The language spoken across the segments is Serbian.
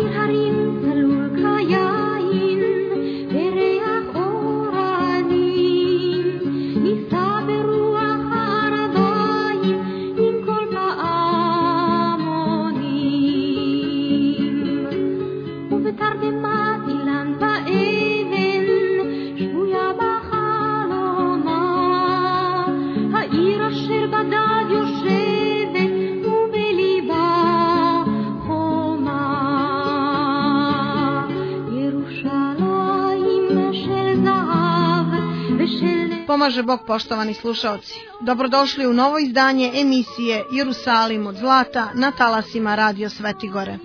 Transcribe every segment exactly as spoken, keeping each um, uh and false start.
Pomaže Bog, poštovani slušaoci. Dobrodošli u novo izdanje emisije Jerusalim od zlata na talasima Radio Sveti Gore.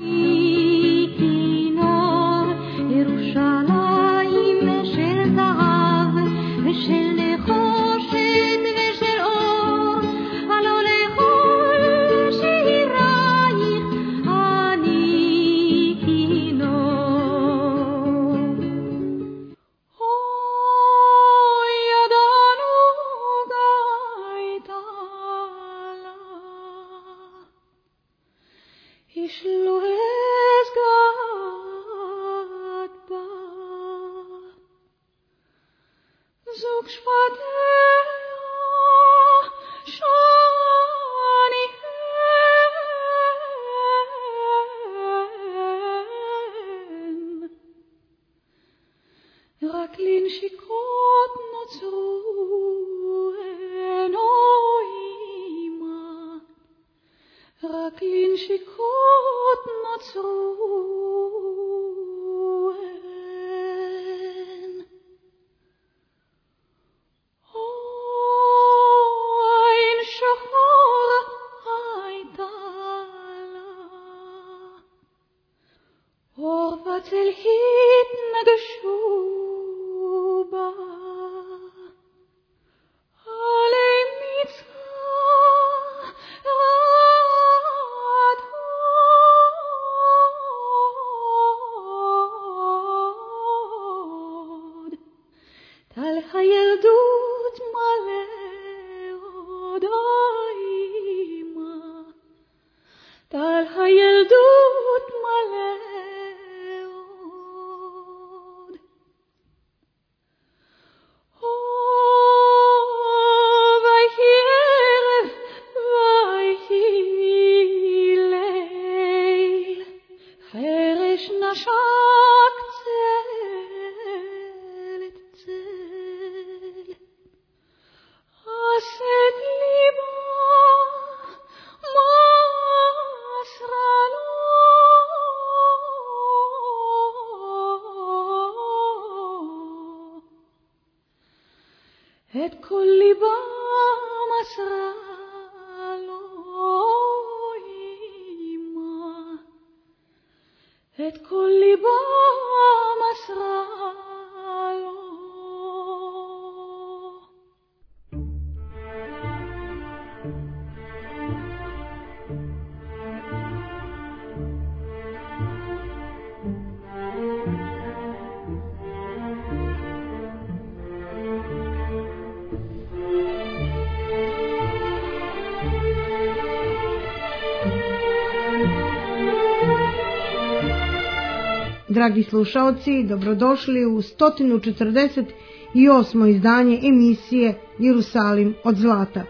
Dragi slušaoci, dobrodošli u sto četrdeset osmo izdanje emisije Jerusalim od zlata.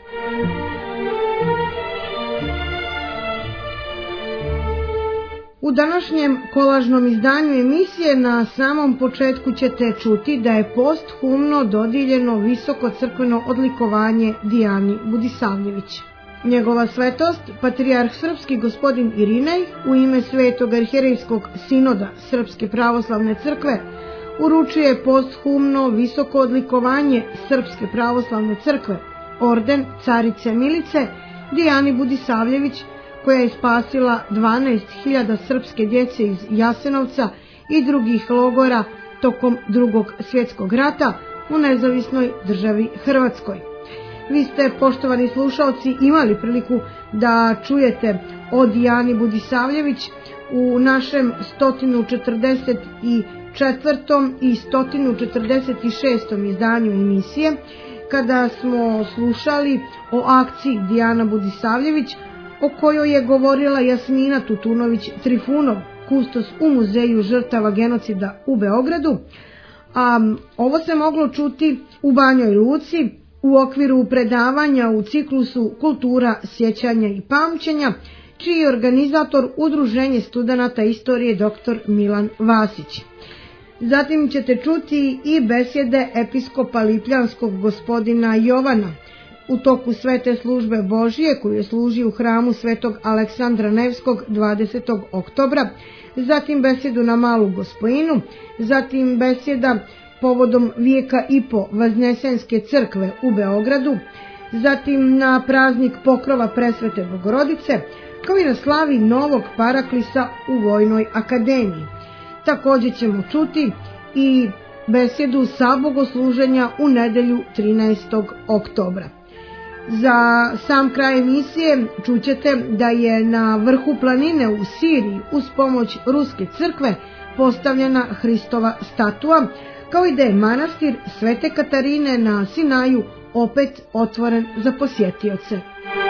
U današnjem kolažnom izdanju emisije na samom početku ćete čuti da je posthumno dodijeljeno visoko crkveno odlikovanje Dijani Budisavljević. Njegova svetost, patrijarh srpski gospodin Irinej, u ime Svetog arhijerejskog sinoda Srpske pravoslavne crkve, uručuje posthumno visoko odlikovanje Srpske pravoslavne crkve, orden carice Milice Dijani Budisavljević, koja je spasila dvanaest hiljada srpske djece iz Jasenovca i drugih logora tokom Drugog svjetskog rata u nezavisnoj državi Hrvatskoj. Vi ste, poštovani slušalci, imali priliku da čujete o Dijani Budisavljević u našem sto četrdeset četvrtom i sto četrdeset šestom izdanju emisije, kada smo slušali o akciji Dijana Budisavljević, o kojoj je govorila Jasmina Tutunović Trifunov, kustos u Muzeju žrtava genocida u Beogradu, a ovo se moglo čuti u Banjoj Luci u okviru predavanja u ciklusu Kultura sjećanja i pamćenja, čiji je organizator Udruženje studenata istorije doktor Milan Vasić. Zatim ćete čuti i besjede episkopa lipljanskog gospodina Jovana u toku svete službe Božije koju je služio u hramu svetog Aleksandra Nevskog dvadesetog oktobra, zatim besjedu na Malu Gospojinu, zatim besjeda povodom vijeka i po Vaznesenske crkve u Beogradu, zatim na praznik pokrova Presvete Bogorodice, kao i na slavi novog paraklisa u Vojnoj akademiji. Također ćemo čuti i besjedu sa bogosluženja u nedelju trinaestog oktobra. Za sam kraj emisije čućete da je na vrhu planine u Siriji uz pomoć Ruske crkve postavljena Hristova statua, kao i da je manastir Svete Katarine na Sinaju opet otvoren za posjetioce.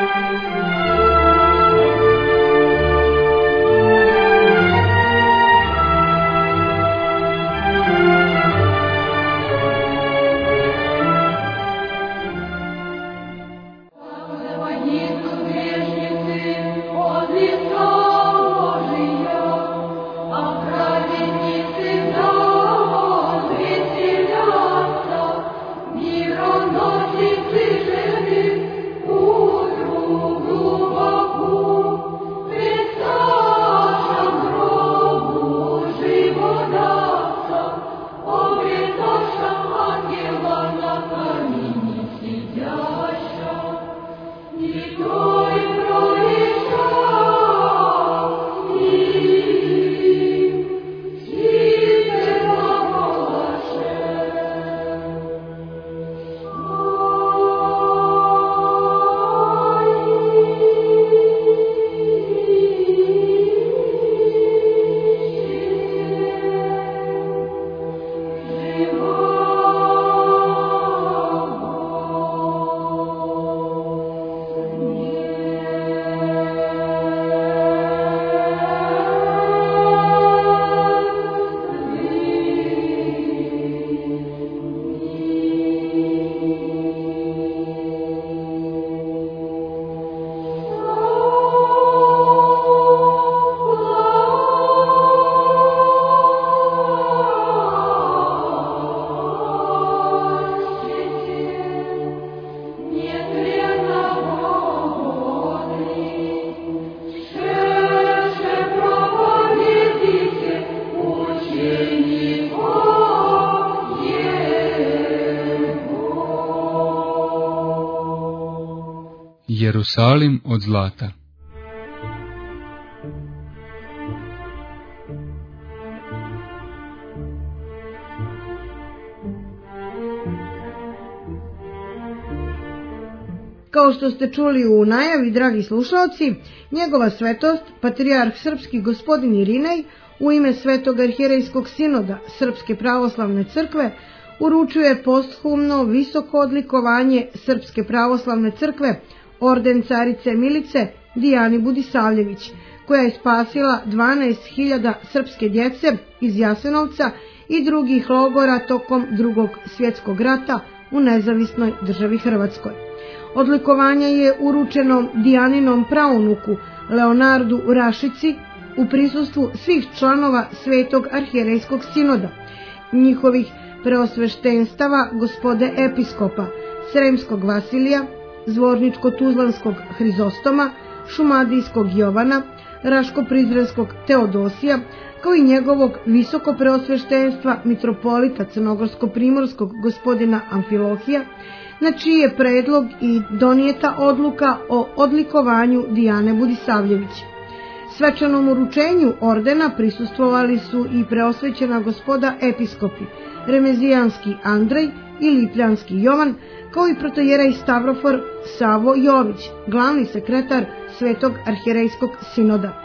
Jerusalim od zlata. Kao što ste čuli u najavi, dragi slušalci, njegova svetost, patrijarh srpski gospodin Irinej, u ime Svetog arhijerejskog sinoda Srpske pravoslavne crkve, uručuje posthumno visoko odlikovanje Srpske pravoslavne crkve, orden carice Milice Dijani Budisavljević, koja je spasila dvanaest hiljada srpske djece iz Jasenovca i drugih logora tokom Drugog svjetskog rata u nezavisnoj državi Hrvatskoj. Odlikovanje je uručeno Dijaninom praunuku Leonardu Rašici u prisustvu svih članova Svetog arhijerejskog sinoda, njihovih preosveštenstava gospode episkopa Sremskog Vasilija, Zvorničko-Tuzlanskog Hrizostoma, Šumadijskog Jovana, Raško-Prizrenskog Teodosija, kao i njegovog visoko preosveštenstva mitropolita Crnogorsko-Primorskog gospodina Amfilohija, na čiji je predlog i donijeta odluka o odlikovanju Dijane Budisavljević. Svečanom uručenju ordena prisustvovali su i preosvećena gospoda episkopi Remezijanski Andrej i Lipljanski Jovan, kao i protojerej Stavrofor Savo Jović, glavni sekretar Svetog arhijerejskog sinoda.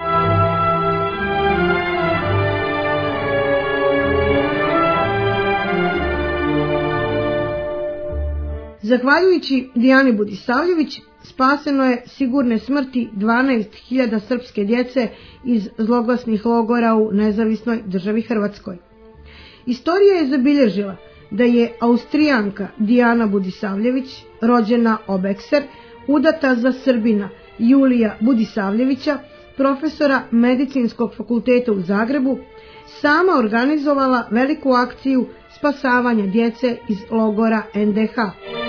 Zahvaljujući Dijani Budisavljević, spaseno je sigurne smrti dvanaest hiljada srpske djece iz zloglasnih logora u nezavisnoj državi Hrvatskoj. Istorija je zabilježila da je Austrijanka Dijana Budisavljević, rođena Obekser, udata za Srbina Julija Budisavljevića, profesora Medicinskog fakulteta u Zagrebu, sama organizovala veliku akciju spasavanja djece iz logora en de ha.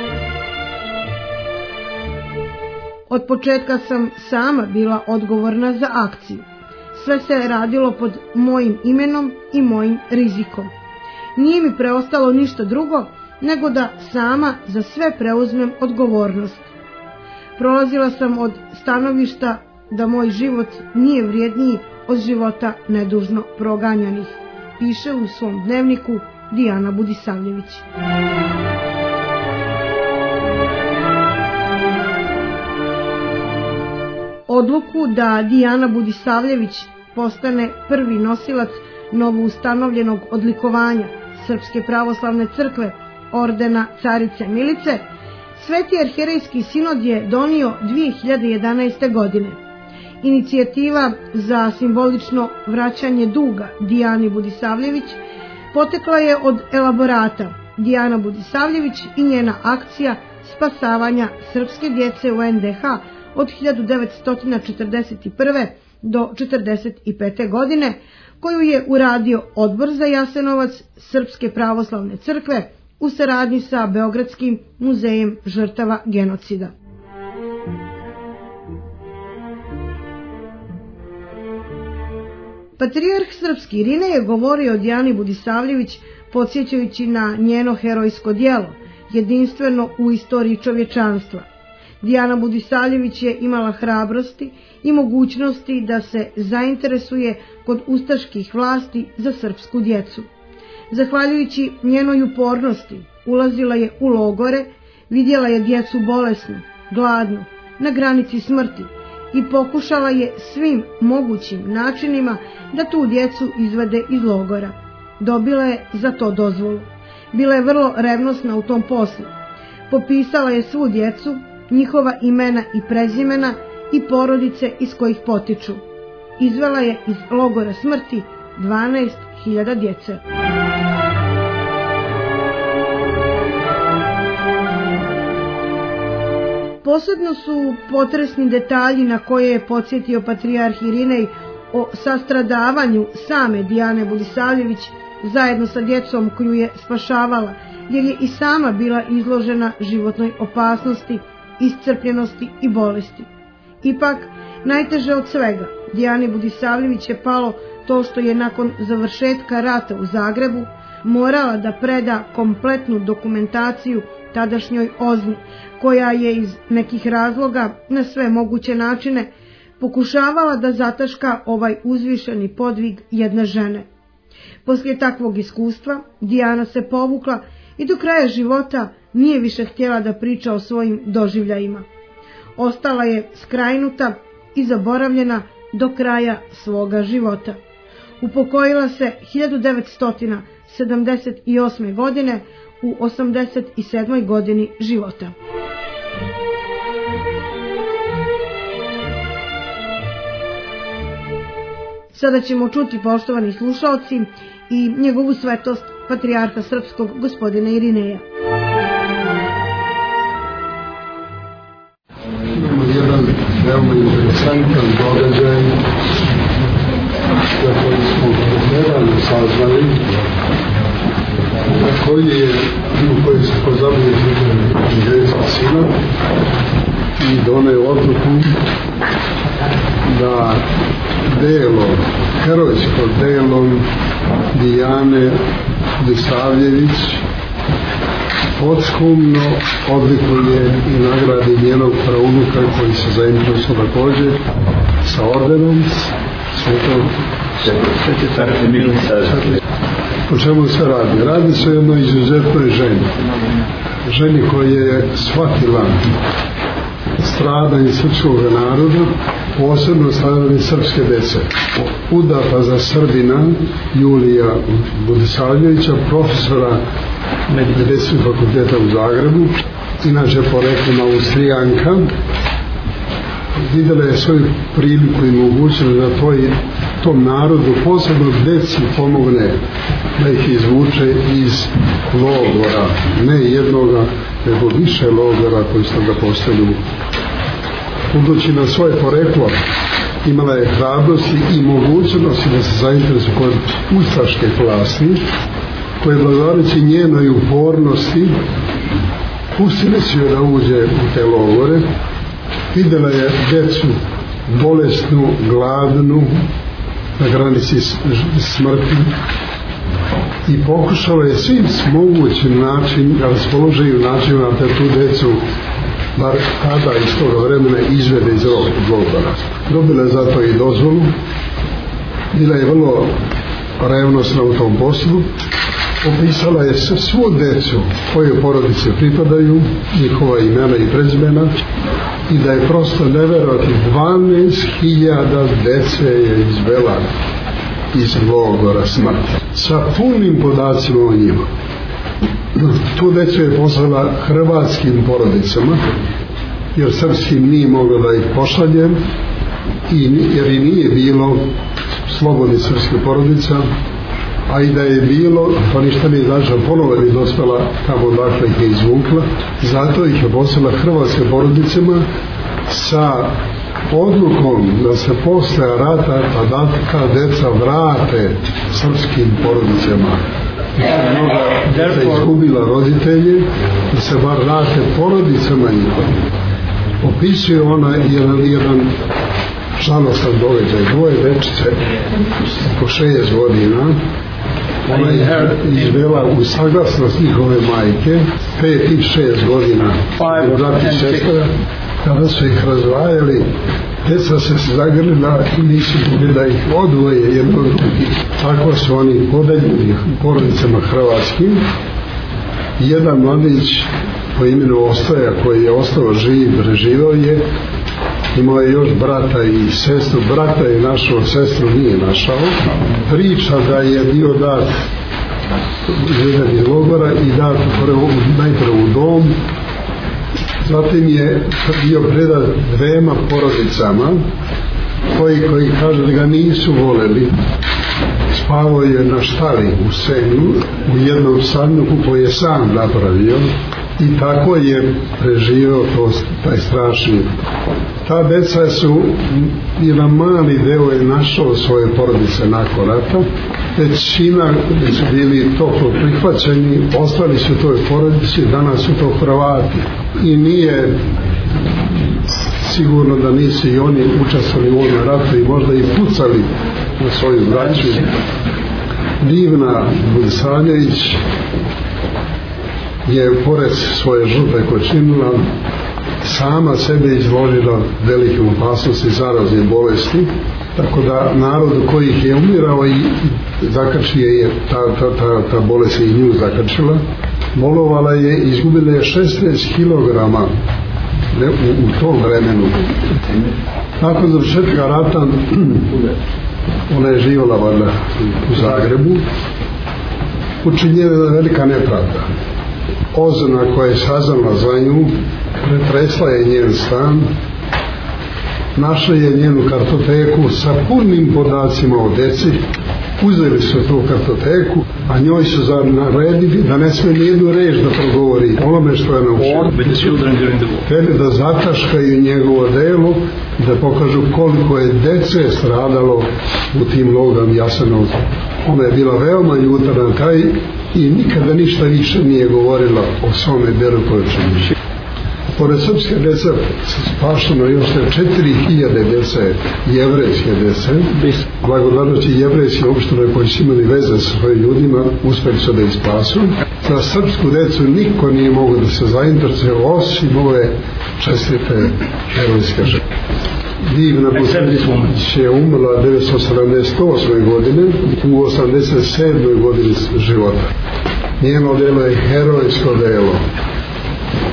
Od početka sam sama bila odgovorna za akciju. Sve se radilo pod mojim imenom i mojim rizikom. Nije mi preostalo ništa drugo nego da sama za sve preuzmem odgovornost. Prolazila sam od stanovišta da moj život nije vrijedniji od života nedužno proganjanih, piše u svom dnevniku Dijana Budisavljević. Odluku da Dijana Budisavljević postane prvi nosilac novoustanovljenog odlikovanja Srpske pravoslavne crkve ordena Carice Milice, Sveti arhijerejski sinod je donio dvije hiljade jedanaeste. godine. Inicijativa za simbolično vraćanje duga Dijani Budisavljević potekla je od elaborata Dijana Budisavljević i njena akcija spasavanja srpske djece u en de ha od hiljadu devetsto četrdeset prve. do četrdeset pete. godine, koju je uradio Odbor za Jasenovac Srpske pravoslavne crkve u saradnji sa Beogradskim muzejem žrtava genocida. Patrijarh srpski Irinej je govorio o Dijani Budisavljević podsjećajući na njeno herojsko djelo, jedinstveno u istoriji čovječanstva. Dijana Budisavljević je imala hrabrosti i mogućnosti da se zainteresuje kod ustaških vlasti za srpsku djecu. Zahvaljujući njenoj upornosti, ulazila je u logore, vidjela je djecu bolesnu, gladnu, na granici smrti i pokušala je svim mogućim načinima da tu djecu izvede iz logora. Dobila je za to dozvolu. Bila je vrlo revnosna u tom poslu. Popisala je svu djecu, njihova imena i prezimena i porodice iz kojih potiču. Izvela je iz logora smrti dvanaest hiljada djece. Posebno su potresni detalji na koje je podsjetio patrijarh Irinej o sastradavanju same Dijane Budisavljević zajedno sa djecom koju je spašavala, jer je i sama bila izložena životnoj opasnosti, iscrpljenosti i bolesti. Ipak, najteže od svega, Dijani Budisavljević je palo to što je nakon završetka rata u Zagrebu morala da preda kompletnu dokumentaciju tadašnjoj OZNI, koja je iz nekih razloga na sve moguće načine pokušavala da zataška ovaj uzvišeni podvig jedne žene. Poslije takvog iskustva Dijana se povukla i do kraja života nije više htjela da priča o svojim doživljajima. Ostala je skrajnuta i zaboravljena do kraja svoga života. Upokojila se hiljadu devetsto sedamdeset osme. godine u osamdeset sedmoj. godini života. Sada ćemo čuti, poštovani slušalci, i njegovu svetost patrijarha srpskog gospodina Irineja. Imamo jedan veoma interesantan događaj za koji smo nedavno saznali, na koji je u kojoj se pozabavio Arhijerejski sinod i doneo odluku da delo, herojsko delo Dijane Budisavljević podskumno odlikuje i nagradi njenog praunuka koji se zainteresovao također sa ordenom Svetog Svete Carice Milice. O čemu se radi? Radi se o jednoj izuzetnoj ženi. Ženi koja je shvatila stradanje srpskog naroda, posebno stradanje srpske dece. Udata za Srbina Julija Budisavljevića, profesora Medicinskog fakulteta u Zagrebu, inače poreklom Austrijanka, vidjela je svoju priliku i mogućnost da tvoj, tom narodu, posebno deci, pomogne da ih izvuče iz logora, ne jednoga, nego više logora koji su ga postavili. Budući na svoje poreklo, imala je hrabrosti i mogućnosti da se zainteresuje kod ustaške vlasti, koje blagodareći njenoj upornosti pustile su joj da uđe u te logore. Vidjela je decu bolesnu, gladnu, na granici smrti i pokušala je svim mogućim način, da raspoložaju načinima da tu decu bar tada iz toga vremena izvede iz logora. Dobila je zato i dozvolu, bila je vrlo revnosna u tom poslu, opisala je svu decu koje porodice pripadaju, njihova imena i prezimena, i da je prosto neverovati dvanaest hiljada dece je izvela iz logora smrti sa punim podacima o njima. Tu decu je poslala hrvatskim porodicama, jer srpskim nije mogla da ih pošalje, i, jer i nije bilo slobodnih srpskih porodica, a i da je bilo, to ništa nije znači, ponovo bi dospela tamo dakle ih je izvukla, zato ih je poslala hrvatskim porodicama sa odlukom da se posle rata ta, ta deca vrate srpskim porodicama. Da je izgubila roditelje, da se bar vrate porodicama njihovim. Opisuje ona jedan, jedan žalostan događaj, dvoje dečice po šest godina. Ona je izvela u saglasnost njihove majke, pet i šest godina, brat i sestra. Kada su ih razvajali, deca se zagrlila i nisu mogli da ih odvoje jedno od drugih. Tako su oni podeljeni porodicama hrvatskim. Jedan mladić po imenu Ostoja, koji je ostao živ, preživao je, imao je još brata i sestru. Brata je našao, sestru nije našao. Priča da je bio dat jedan iz logora i dat najprve u dom, zatim je bio predat dvema porodicama koji, koji kaže da ga nisu voleli. Spavao je na štali u senu u jednom sanduku koji je sam napravio i tako je preživio to, taj strašni. Ta deca su, jedan mali deo je našao svoje porodice nakon rata, većina su bili toplo prihvaćeni, ostali su toj porodici, danas su to Hrvati. I nije sigurno da nisu i oni učestvovali u ovom ratu i možda i pucali na svoju braću. Divna Budisaljević je pored svoje žrtve koje činila sama sebe izložila velikim opasnosti zarazne bolesti, tako da narodu koji ih je umirao i zakačio je ta, ta, ta, ta bolest i nju zakačila, bolovala je, izgubila je šesnaest kilograma ne, u, u tom vremenu. Nakon završetka rata ona je živjela valjda u Zagrebu, učinjena velika nepravda. Ozona koja je saznala za nju pretresla je njen stan, našla je njenu kartoteku sa punim podacima o deci, uzeli su tu kartoteku, a njoj su naredili da ne sme nijednu reč da progovori onome što je naučila. Htjeli da zataškaju njegovo delo, da pokažu koliko je dece stradalo u tim logorima Jasenovca. Ona je bila veoma ljuta na taj i nikada ništa više nije govorila o svome delu koje čini. Pored srpske dece spašeno još četiri hiljade dece, jevrejske dece, blagodareći jevrejske opštine koji su imali veze sa svojim ljudima, uspeli su da ih spasu. Za srpsku decu niko nije mogao da se zainteresuje osim ove čestite herojske žrtve. Divna Budisaljević je umrla devetsto sedamdeset osme godine u osamdeset sedmoj godini života. Njeno delo je herojsko delo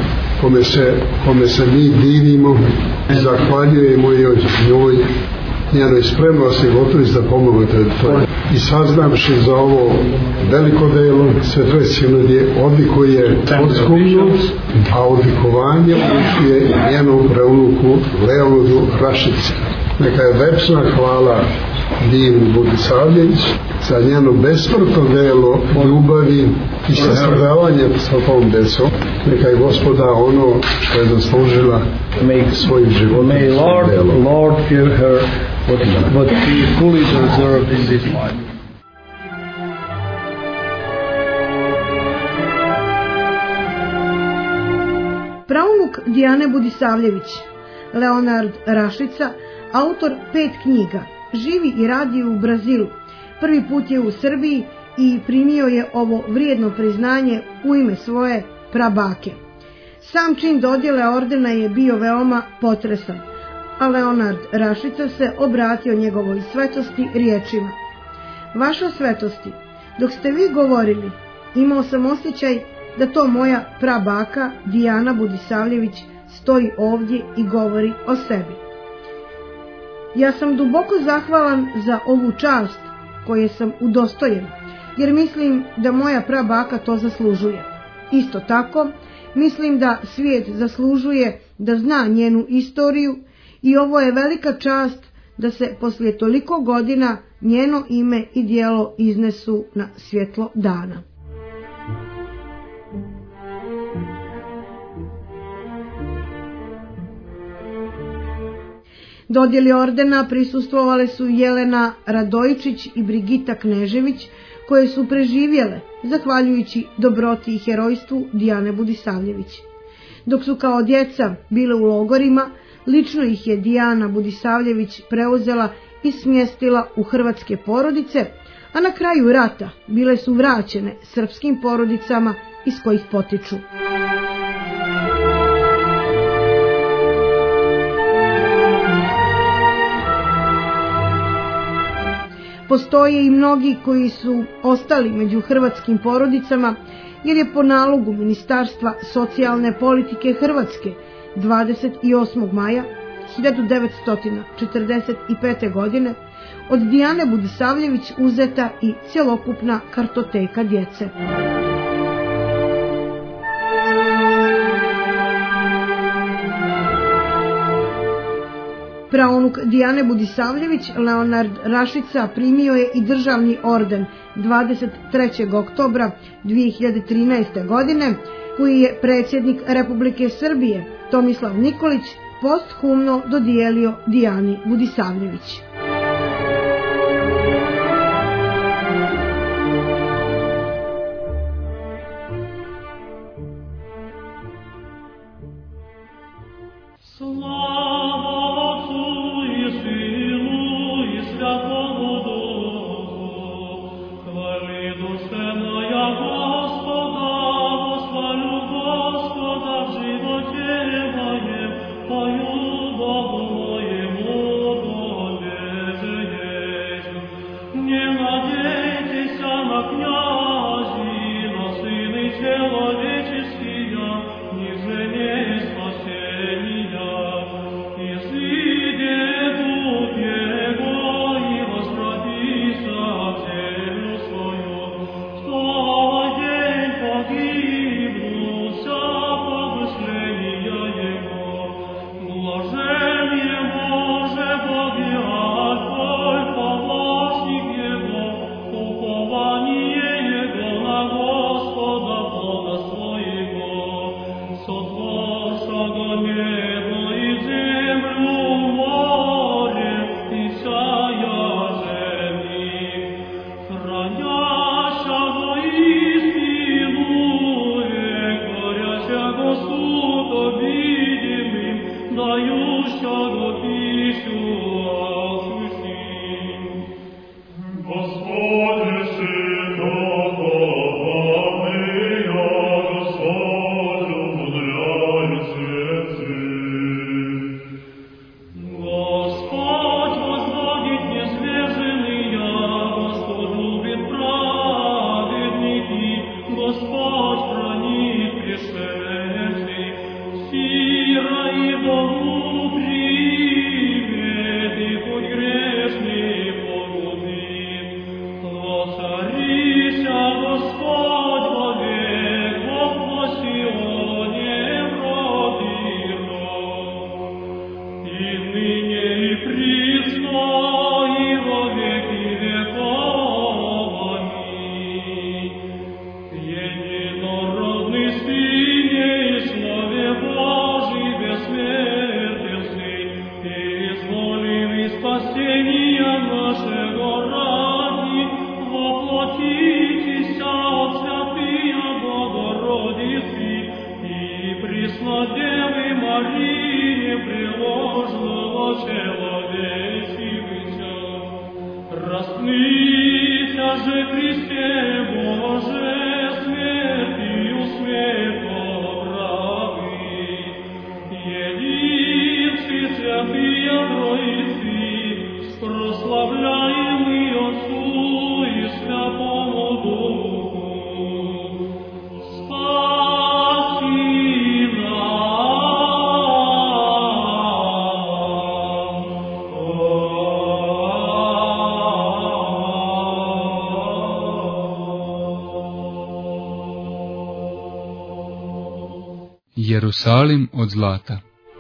kome se, kome se mi divimo i zahvaljujemo joj njoj njenoj spremnosti gotović da pomognete to. I saznamši za ovo veliko delo, Svetoj sinodije odlikuje posthumnost, a odlikovanje upućuje njenu preunuku Leonoru Rašici. Neka je večna hvala Dijani Budisavljević za njeno besmrtno delo ljubavi i sastradavanje sa tom decom. Neka je Gospoda ono što je zaslužila svojim životom. May Lord, Lord give her what, what she fully deserved in this life. Praunuk Dijane Budisavljević, Leonard Rašica, autor pet knjiga, živi i radi u Brazilu. Prvi put je u Srbiji i primio je ovo vrijedno priznanje u ime svoje prabake. Sam čin dodjele ordena je bio veoma potresan, a Leonard Rašica se obratio njegovoj svetosti riječima: Vaša svetosti, dok ste vi govorili, imao sam osjećaj da to moja prabaka Dijana Budisavljević stoji ovdje i govori o sebi. Ja sam duboko zahvalan za ovu čast koje sam udostojen, jer mislim da moja prabaka to zaslužuje. Isto tako, mislim da svijet zaslužuje da zna njenu istoriju i ovo je velika čast da se poslije toliko godina njeno ime i djelo iznesu na svjetlo dana. Dodjeli ordena prisustvovale su Jelena Radojičić i Brigita Knežević, koje su preživjele zahvaljujući dobroti i herojstvu Dijane Budisavljević. Dok su kao djeca bile u logorima, lično ih je Dijana Budisavljević preuzela i smjestila u hrvatske porodice, a na kraju rata bile su vraćene srpskim porodicama iz kojih potiču. Postoje i mnogi koji su ostali među hrvatskim porodicama, jer je po nalogu Ministarstva socijalne politike Hrvatske dvadeset osmog maja hiljadu devetsto četrdeset pete. godine od Dijane Budisavljević uzeta i cjelokupna kartoteka djece. Praunuk Dijane Budisavljević, Leonard Rašica, primio je i državni orden dvadeset trećeg oktobra dvije hiljade trinaeste. godine, koji je predsjednik Republike Srbije Tomislav Nikolić posthumno dodijelio Dijani Budisavljević. Poju Bogu mojemu, Bogu. Jerusalim od zlata.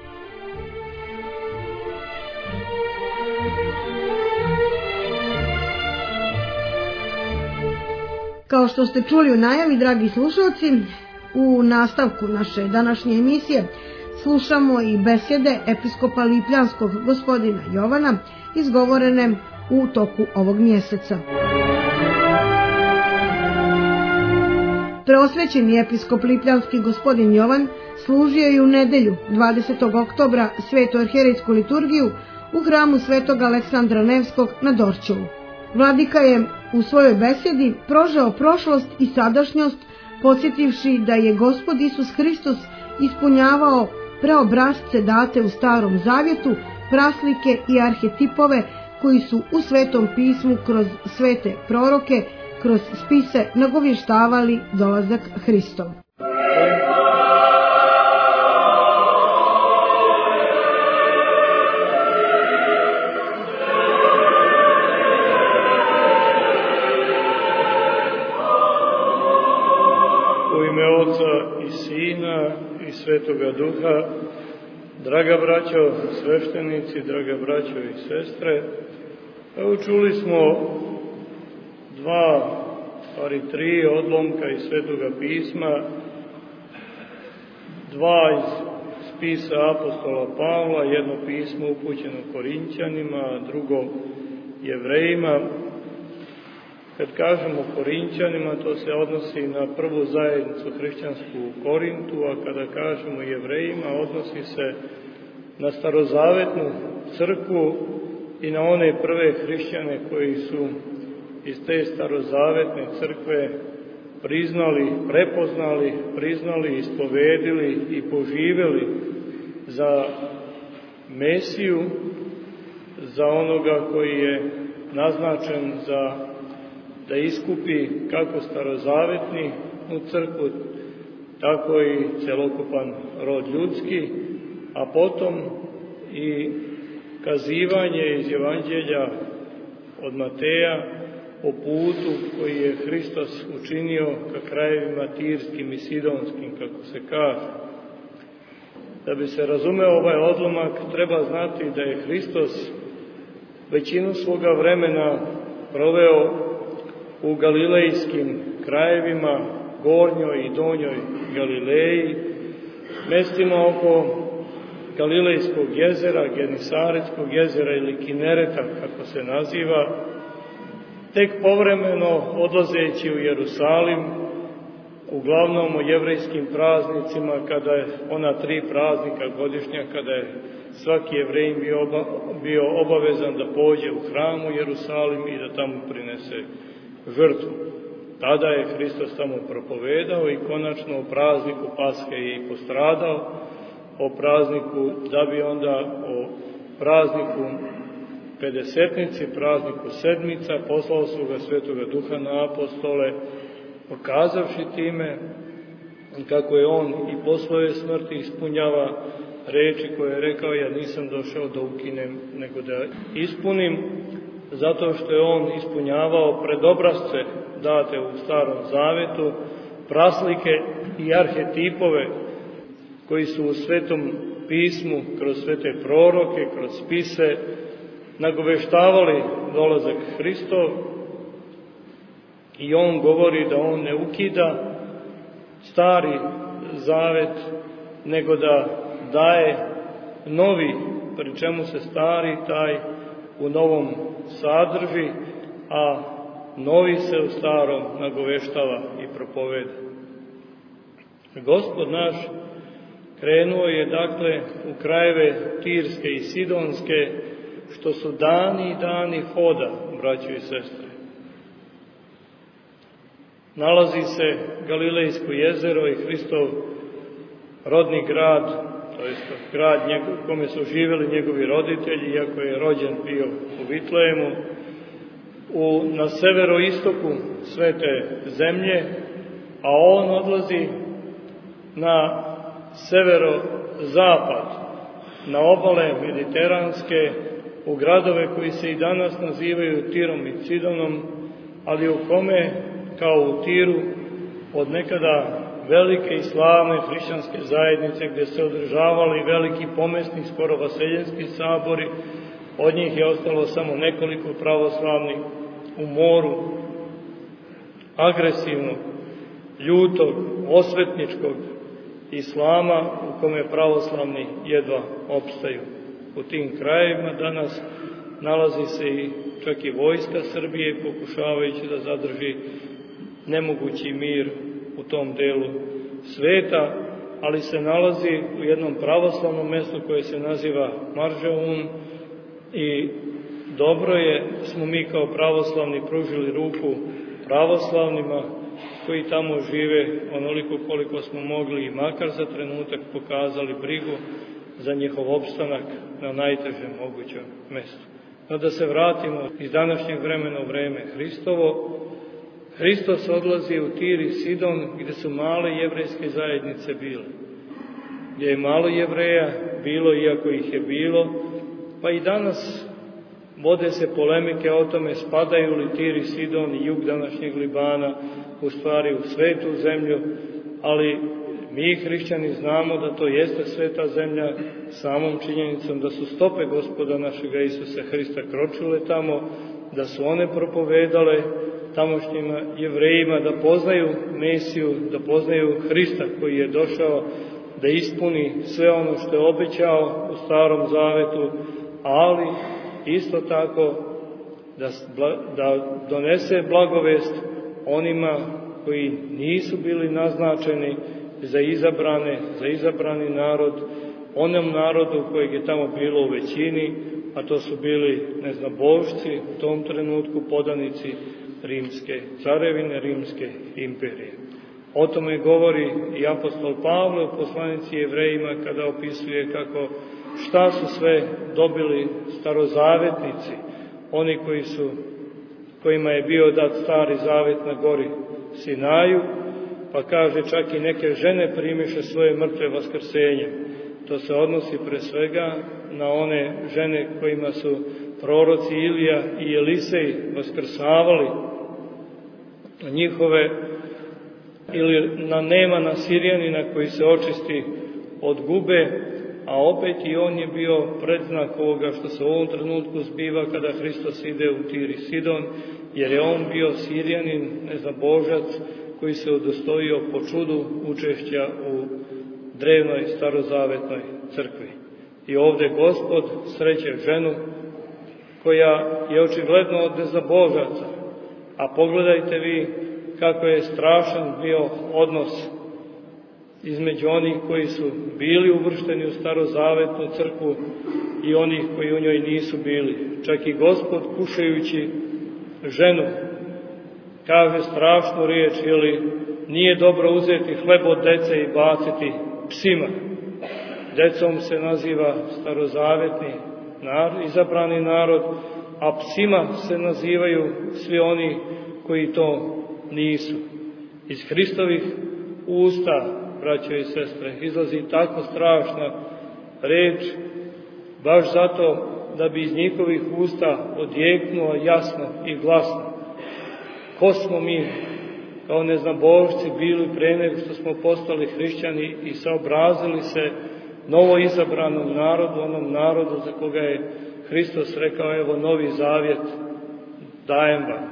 Kao što ste čuli u najavi, dragi slušalci, u nastavku naše današnje emisije slušamo i besjede episkopa Lipljanskog gospodina Jovana, izgovorene u toku ovog mjeseca. Preosvećeni episkop Lipljanski gospodin Jovan služio je u nedelju dvadesetog oktobra svetu arhijerejsku liturgiju u hramu svetog Aleksandra Nevskog na Dorćolu. Vladika je u svojoj besjedi prožeo prošlost i sadašnjost, podsjetivši da je Gospod Isus Hristos ispunjavao preobrazce date u Starom Zavjetu, praslike i arhetipove koji su u Svetom pismu kroz svete proroke, kroz spise nagovještavali dolazak Hristov. U ime Oca i Sina i Svetoga Duha, draga braćo sveštenici, draga braćo i sestre, evo čuli smo dva, ali tri odlomka iz Svetoga pisma, dva iz spisa apostola Pavla, jedno pismo upućeno Korinćanima, drugo Jevrejima. Kad kažemo Korinćanima, to se odnosi na prvu zajednicu hrišćansku u Korintu, a kada kažemo Jevrejima, odnosi se na starozavetnu crkvu i na one prve hrišćane koji su iz te starozavetne crkve priznali, prepoznali, priznali, ispovedili i poživjeli za Mesiju, za onoga koji je naznačen za da iskupi kako starozavetni u crkvu, tako i celokupan rod ljudski, a potom i kazivanje iz Evanđelja od Mateja o putu koji je Hristos učinio ka krajevima Tirskim i Sidonskim, kako se kaže. Da bi se razumeo ovaj odlomak, treba znati da je Hristos većinu svoga vremena proveo u galilejskim krajevima, Gornjoj i Donjoj Galileji, mestima oko Galilejskog jezera, Genisaretskog jezera ili Kinereta, kako se naziva, tek povremeno odlazeći u Jerusalim, uglavnom o jevrejskim praznicima, kada je ona tri praznika godišnja, kada je svaki Jevrejin bio, oba, bio obavezan da pođe u hram u Jerusalim i da tamo prinese žrtvu. Tada je Hristos tamo propovedao i konačno o prazniku Pashe je i postradao, o prazniku, da bi onda o prazniku Pedesetnici, prazniku Sedmica, poslao svoga Svetoga Duha na apostole, pokazavši time kako je on i po svojoj smrti ispunjava reči koje je rekao: ja nisam došao da ukinem, nego da ispunim. zato što je on ispunjavao predobrazce date u Starom Zavetu, praslike i arhetipove koji su u Svetom pismu, kroz svete proroke, kroz spise, nagoveštavali dolazak Hristov, i on govori da on ne ukida Stari Zavet, nego da daje novi, pri čemu se stari taj u novom sadrži, a novi se u starom nagoveštava i propoveda. Gospod naš krenuo je dakle u krajeve Tirske i Sidonske, što su dani i dani hoda, braćo i sestre. Nalazi se Galilejsko jezero i Hristov rodni grad, to je grad u kome su živjeli njegovi roditelji, iako je rođen bio u Vitlejemu, u, na severoistoku svete zemlje, a on odlazi na severozapad, na obale mediteranske, u gradove koji se i danas nazivaju Tirom i Sidonom, ali u kome, kao u Tiru, od nekada velike i slavne hrišćanske zajednice, gdje se održavali veliki pomesni, skoro vaseljenski sabori, od njih je ostalo samo nekoliko pravoslavnih, u moru agresivnog, ljutog, osvetničkog islama, u kome pravoslavni jedva opstaju. U tim krajevima danas nalazi se i čak i vojska Srbije, pokušavajući da zadrži nemogući mir u tom delu sveta, ali se nalazi u jednom pravoslavnom mjestu koje se naziva Maržeun, i dobro je smo mi kao pravoslavni pružili ruku pravoslavnima koji tamo žive onoliko koliko smo mogli, i makar za trenutak pokazali brigu za njihov opstanak na najtežem mogućem mjestu. No da se vratimo iz današnjeg vremena u vreme Hristovo. Hristos odlazi u Tir i Sidon, gdje su male jevrejske zajednice bile, gdje je malo Jevreja bilo, iako ih je bilo, pa i danas vode se polemike o tome spadaju li Tir i Sidon i jug današnjeg Libana u stvari u svetu zemlju, ali mi hrišćani znamo da to jeste sveta zemlja samom činjenicom da su stope Gospoda našega Isusa Hrista kročile tamo, da su one propovedale tamošnjima Jevrejima da poznaju Mesiju, da poznaju Hrista koji je došao da ispuni sve ono što je obećao u Starom Zavetu, ali isto tako da, da donese blagovest onima koji nisu bili naznačeni za izabrane, za izabrani narod, onom narodu kojeg je tamo bilo u većini, a to su bili neznabošci, u tom trenutku podanici rimske carevine, rimske imperije. O tome govori i apostol Pavle u poslanici Jevrejima kada opisuje kako šta su sve dobili starozavetnici, oni koji su, kojima je bio dat Stari Zavet na gori Sinaju, pa kaže čak i neke žene primiše svoje mrtve vaskrsenjem. To se odnosi pre svega na one žene kojima su proroci Ilija i Elisej vaskrsavali njihove, ili na Nemana Sirjanina koji se očisti od gube, a opet i on je bio predznak ovoga što se u ovom trenutku zbiva kada Hristos ide u Tir i Sidon, jer je on bio Sirjanin, neznabožac, koji se udostojio po čudu učešća u drevnoj starozavetnoj crkvi. I ovdje Gospod sreće ženu koja je očigledno od neznabožaca, a pogledajte vi kako je strašan bio odnos između onih koji su bili uvršteni u starozavetnu crkvu i onih koji u njoj nisu bili. Čak i Gospod, kušajući ženu, kaže strašnu riječ, ili nije dobro uzeti hleb od dece i baciti psima. Decom se naziva starozavetni narod, izabrani narod, a psima se nazivaju svi oni koji to nisu. Iz Hristovih usta, braćo i sestre, izlazi tako strašna reč, baš zato da bi iz njihovih usta odjeknulo jasno i glasno ko smo mi kao neznabošci bili pre nego što smo postali hrišćani i saobrazili se novo izabranom narodu, onom narodu za koga je Hristos rekao, evo novi zavjet dajem vam.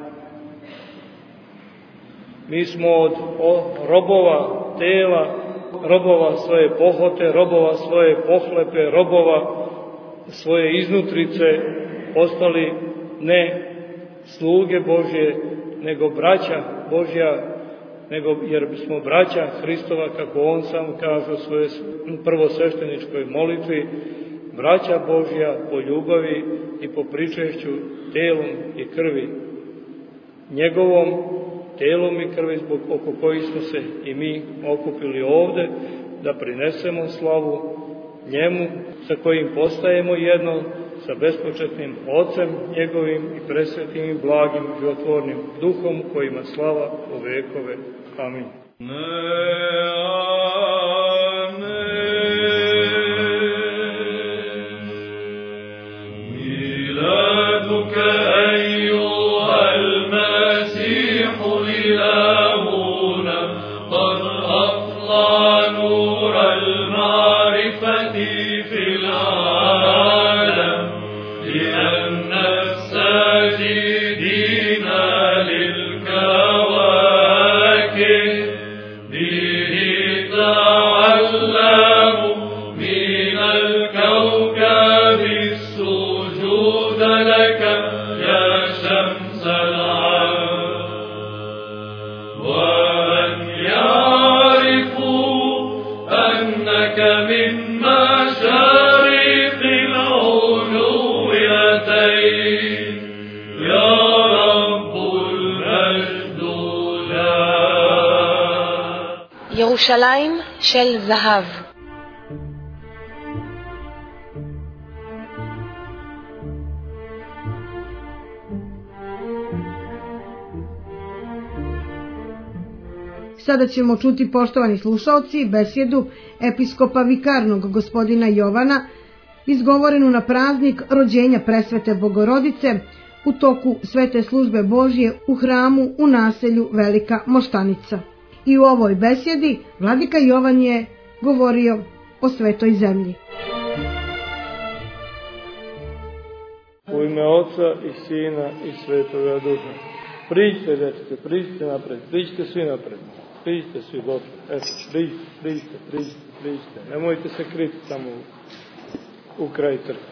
Mi smo od robova tela, robova svoje pohote, robova svoje pohlepe, robova svoje iznutrice postali ne sluge Božje, nego braća Božja, nego jer smo braća Hristova, kako on sam kaže u svojoj prvosvešteničkoj molitvi, braća Božja po ljubavi i po pričešću telom i krvi. Njegovom telom i krvi zbog oko kojih smo se i mi okupili ovde, da prinesemo slavu njemu, sa kojim postajemo jedno, sa bespočetnim Ocem njegovim i presvetim i blagim životvornim duhom, kojima slava u vekove. Amin. ירושלים של זהב. Sada ćemo čuti, poštovani slušaoci, besjedu episkopa vikarnog gospodina Jovana, izgovorenu na praznik rođenja presvete Bogorodice u toku svete službe Božje u hramu u naselju Velika Moštanica. I u ovoj besjedi vladika Jovan je govorio o svetoj zemlji. U ime Oca i Sina i Svetoga Duha. Priđite, dečke, priđite napred, priđite svi napred, priđite svi dobro, eto, priđite, priđite, priđite, priđite. Nemojte se kriti tamo u, u kraj trka.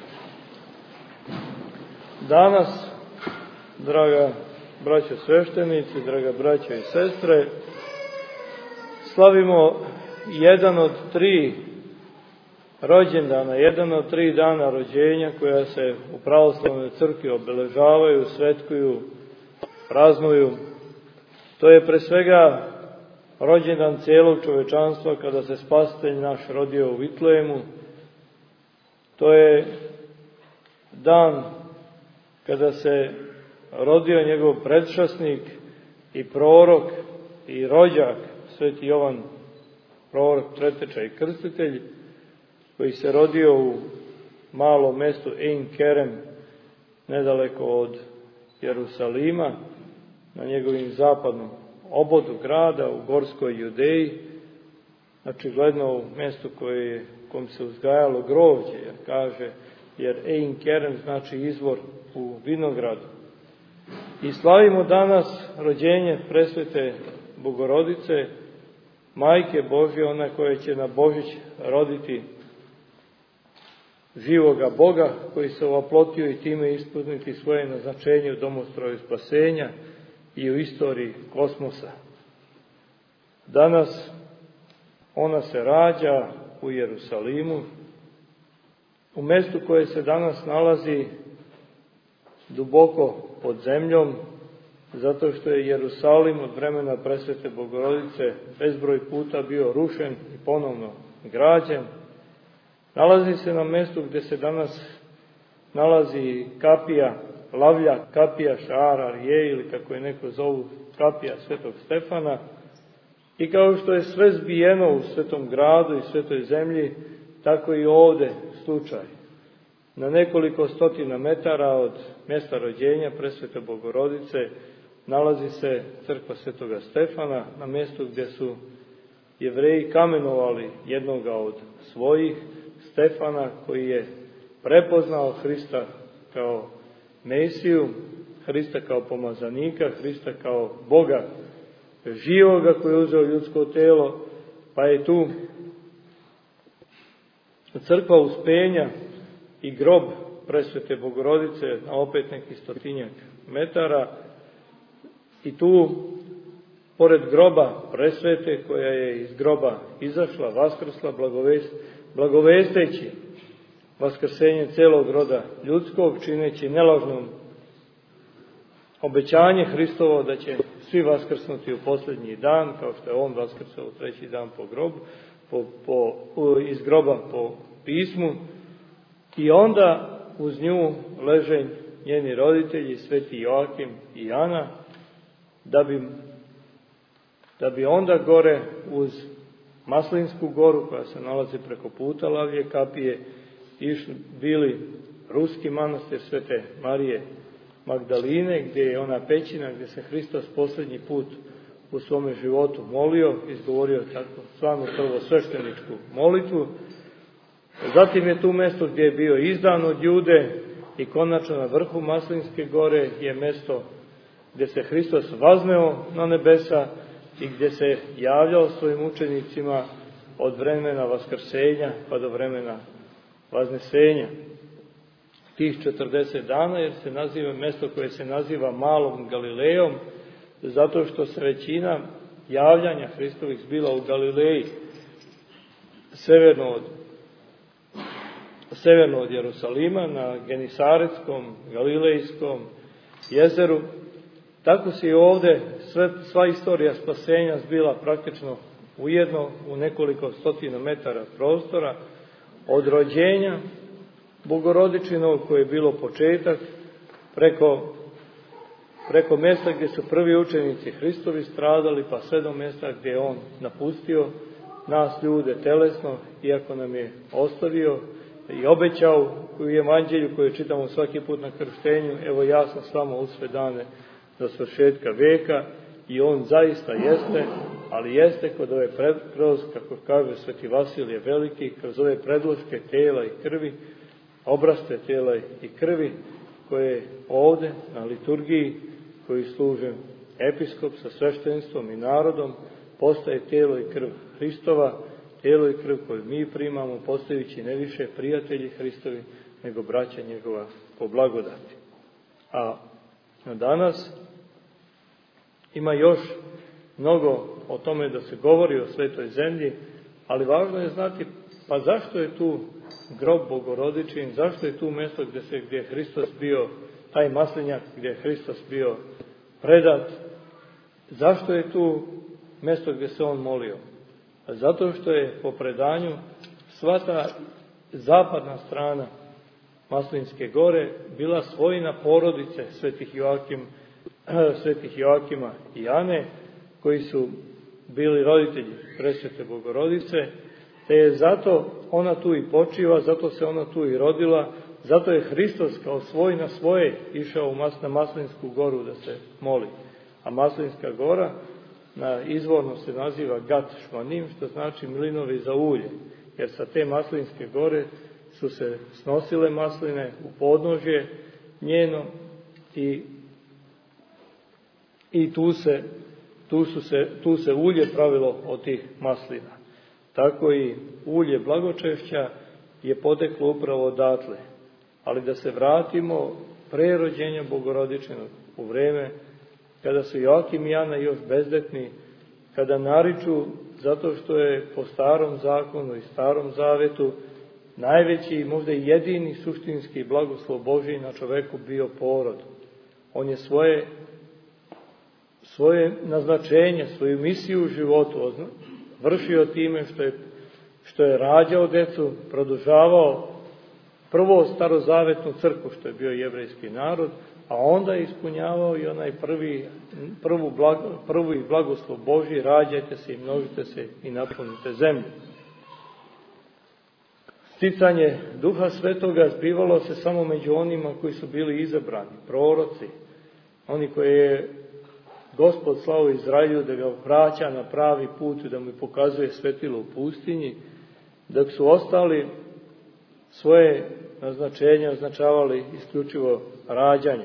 Danas, draga braćo sveštenici, draga braćo i sestre, slavimo jedan od tri rođendana, jedan od tri dana rođenja koja se u pravoslavnoj crkvi obeležavaju, svetkuju, praznuju. To je pre svega rođendan cijelog čovečanstva kada se Spasitelj naš rodio u Vitlejemu. To je dan kada se rodio njegov predšasnik i prorok i rođak, sveti Jovan, prorok, preteča i krstitelj, koji se rodio u malom mestu Ein Kerem, nedaleko od Jerusalima, na njegovim zapadnom obodu grada u Gorskoj Judeji, znači gledno u mjestu koje, kom se uzgajalo grožđe, jer kaže, jer Ein Kerem znači izvor u vinogradu. I slavimo danas rođenje presvete Bogorodice, Majke Božje, ona koja će na Božić roditi živoga Boga, koji se ovaplotio i time ispuniti svoje naznačenje u domostroju spasenja i u istoriji kosmosa. Danas ona se rađa u Jerusalimu, u mjestu koje se danas nalazi duboko pod zemljom, zato što je Jerusalim od vremena presvete Bogorodice bezbroj puta bio rušen i ponovno građen. Nalazi se na mjestu gdje se danas nalazi kapija, lavlja kapija Šara Rije, ili kako je neko zovu kapija Svetog Stefana. I kao što je sve zbijeno u svetom gradu i svetoj zemlji, tako i ovdje slučaj. Na nekoliko stotina metara od mjesta rođenja Presvete Bogorodice nalazi se crkva Svetoga Stefana, na mjestu gdje su Jevreji kamenovali jednoga od svojih, Stefana, koji je prepoznao Hrista kao Mesiju, Hrista kao pomazanika, Hrista kao Boga živoga koji je uzeo ljudsko telo, pa je tu crkva Uspenja i grob Presvete Bogorodice na opet neki stotinjak metara i tu pored groba Presvete koja je iz groba izašla, vaskrsla, blagovest, blagovesteći vaskrsenje celog roda ljudskog, čineći nelažnom obećanje Hristovo da će svi vaskrsnuti u posljednji dan, kao što je on vaskrsao u treći dan po grobu, po, po, iz groba po pismu, i onda uz nju leže njeni roditelji, sveti Joakim i Ana, da bi, da bi onda gore uz Maslinsku goru, koja se nalazi preko puta Lavlje kapije, išli, bili ruski manastir Svete Marije Magdaline, gdje je ona pećina gdje se Hristos posljednji put u svome životu molio, izgovorio tako stvarno prvo svešteničku molitvu. Zatim je tu mjesto gdje je bio izdan od Jude i konačno na vrhu Maslinske gore je mjesto gdje se Hristos vazneo na nebesa i gdje se javljao svojim učenicima od vremena vaskrsenja pa do vremena vaznesenja. Tih četrdeset dana, jer se naziva mjesto koje se naziva Malom Galilejom, zato što se većina javljanja Hristovih zbila u Galileji, severno od, severno od Jerusalima, na Genisaretskom, Galilejskom jezeru. Tako se i ovdje sve, sva istorija spasenja zbila praktično ujedno u nekoliko stotina metara prostora, od rođenja Bogorodičinog, koje je bilo početak, preko, preko mjesta gdje su prvi učenici Hristovi stradali, pa sve do mjesta gdje je on napustio nas ljude telesno, iako nam je ostavio i obećao u evanđelju koje čitamo svaki put na krštenju: evo ja sam s vama u sve dane do svršetka veka. I on zaista jeste, ali jeste kod ove pred, kroz, kako kaže sveti Vasilije Veliki, kroz ove predloške tela i krvi, obraste tela i krvi, koje ovdje na liturgiji, koji služe episkop sa sveštenstvom i narodom, postaje tijelo i krv Hristova, tijelo i krv koju mi primamo, postajući ne više prijatelji Hristovi, nego braća njegova po blagodati. A danas ima još mnogo o tome da se govori o svetoj zemlji, ali važno je znati, pa zašto je tu grob Bogorodičin, zašto je tu mjesto gdje se gdje je Hristos bio, taj maslinjak gdje je Hristos bio predat, zašto je tu mjesto gdje se on molio? Zato što je po predanju sva ta zapadna strana Maslinske gore bila svojina porodice svetih Joakim, svetih Joakima i Ane, koji su bili roditelji Presvete Bogorodice, te je zato ona tu i počiva, zato se ona tu i rodila, zato je Hristos kao svoj na svoje išao na Maslinsku goru da se moli. A Maslinska gora na izvorno se naziva Gat Šmanim, što znači mlinovi za ulje, jer sa te Maslinske gore su se snosile masline u podnožje njeno i, i tu, se, tu, su se, tu se ulje pravilo od tih maslina. Tako i ulje blagočešća je poteklo upravo odatle. Ali da se vratimo pre rođenja Bogorodičinog, u vreme kada su Joakim i Ana još bezdetni, kada nariču zato što je po starom zakonu i starom zavetu najveći, možda i jedini suštinski blagoslov Božji na čoveku bio porod. On je svoje, svoje naznačenje, svoju misiju u životu vršio time što je, što je rađao decu, produžavao prvo starozavetnu crkvu, što je bio jevrejski narod, a onda je ispunjavao i onaj prvi, prvu, blago, prvi blagoslov Božji: rađajte se i množite se i napunite zemlju. Sticanje Duha Svetoga zbivalo se samo među onima koji su bili izabrani, proroci, oni koje je Gospod slao Izraelju da ga vraća na pravi put i da mu pokazuje svetilo u pustinji, dok su ostali svoje naznačenje označavali isključivo rađanje.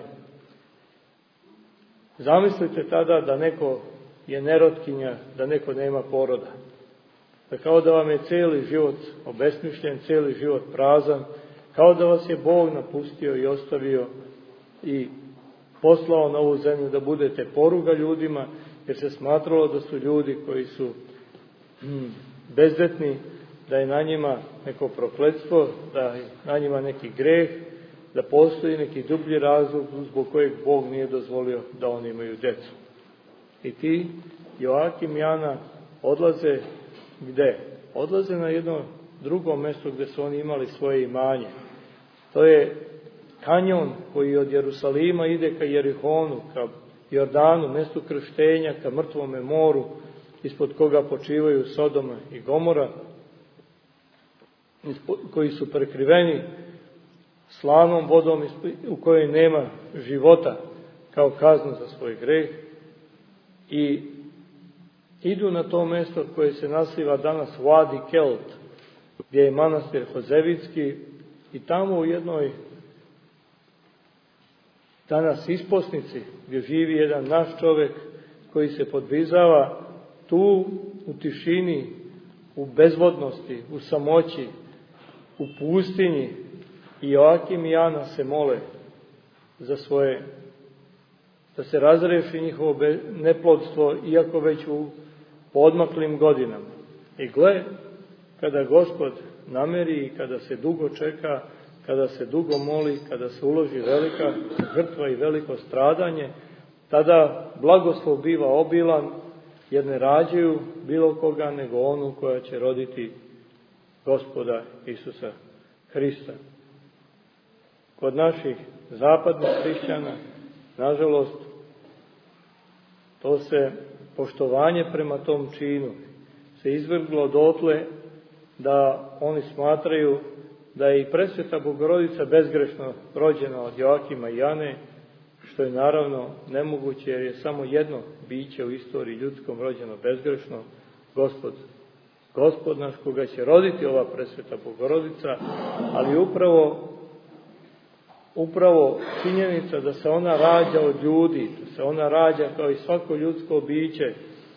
Zamislite tada da neko je nerotkinja, da neko nema poroda. Da kao da vam je cijeli život obesmišljen, cijeli život prazan, kao da vas je Bog napustio i ostavio i poslao na ovu zemlju da budete poruga ljudima, jer se smatralo da su ljudi koji su hmm, bezdetni, da je na njima neko prokletstvo, da je na njima neki greh, da postoji neki dublji razlog zbog kojeg Bog nije dozvolio da oni imaju djecu. I ti, Joakim i Ana, odlaze gde? Odlaze na jedno drugo mjesto gdje su oni imali svoje imanje. To je kanjon koji od Jerusalima ide ka Jerihonu, ka Jordanu, mjestu krštenja, ka mrtvome moru, ispod koga počivaju Sodoma i Gomora, koji su prekriveni slanom vodom u kojoj nema života kao kaznu za svoj greh, i idu na to mjesto koje se naziva danas Wadi Kelt, gdje je manastir Hozevitski, i tamo u jednoj danas isposnici gdje živi jedan naš čovjek koji se podvizava tu u tišini, u bezvodnosti, u samoći, u pustinji, i Joakim i Ana se mole za svoje, da se razreši njihovo neplodstvo, iako već u odmaklim godinama. I gle, kada Gospod nameri i kada se dugo čeka, kada se dugo moli, kada se uloži velika žrtva i veliko stradanje, tada blagoslov biva obilan, jer ne rađaju bilo koga nego onu koja će roditi Gospoda Isusa Hrista. Kod naših zapadnih hrišćana, nažalost, to se poštovanje prema tom činu se izvrglo dotle da oni smatraju da je i presveta Bogorodica bezgrešno rođena od Joakima i Ane, što je naravno nemoguće, jer je samo jedno biće u istoriji ljudskom rođeno bezgrešno, Gospod. Gospod naš, koga će roditi ova presveta Bogorodica, ali upravo upravo činjenica da se ona rađa od ljudi, da se ona rađa kao i svako ljudsko biće,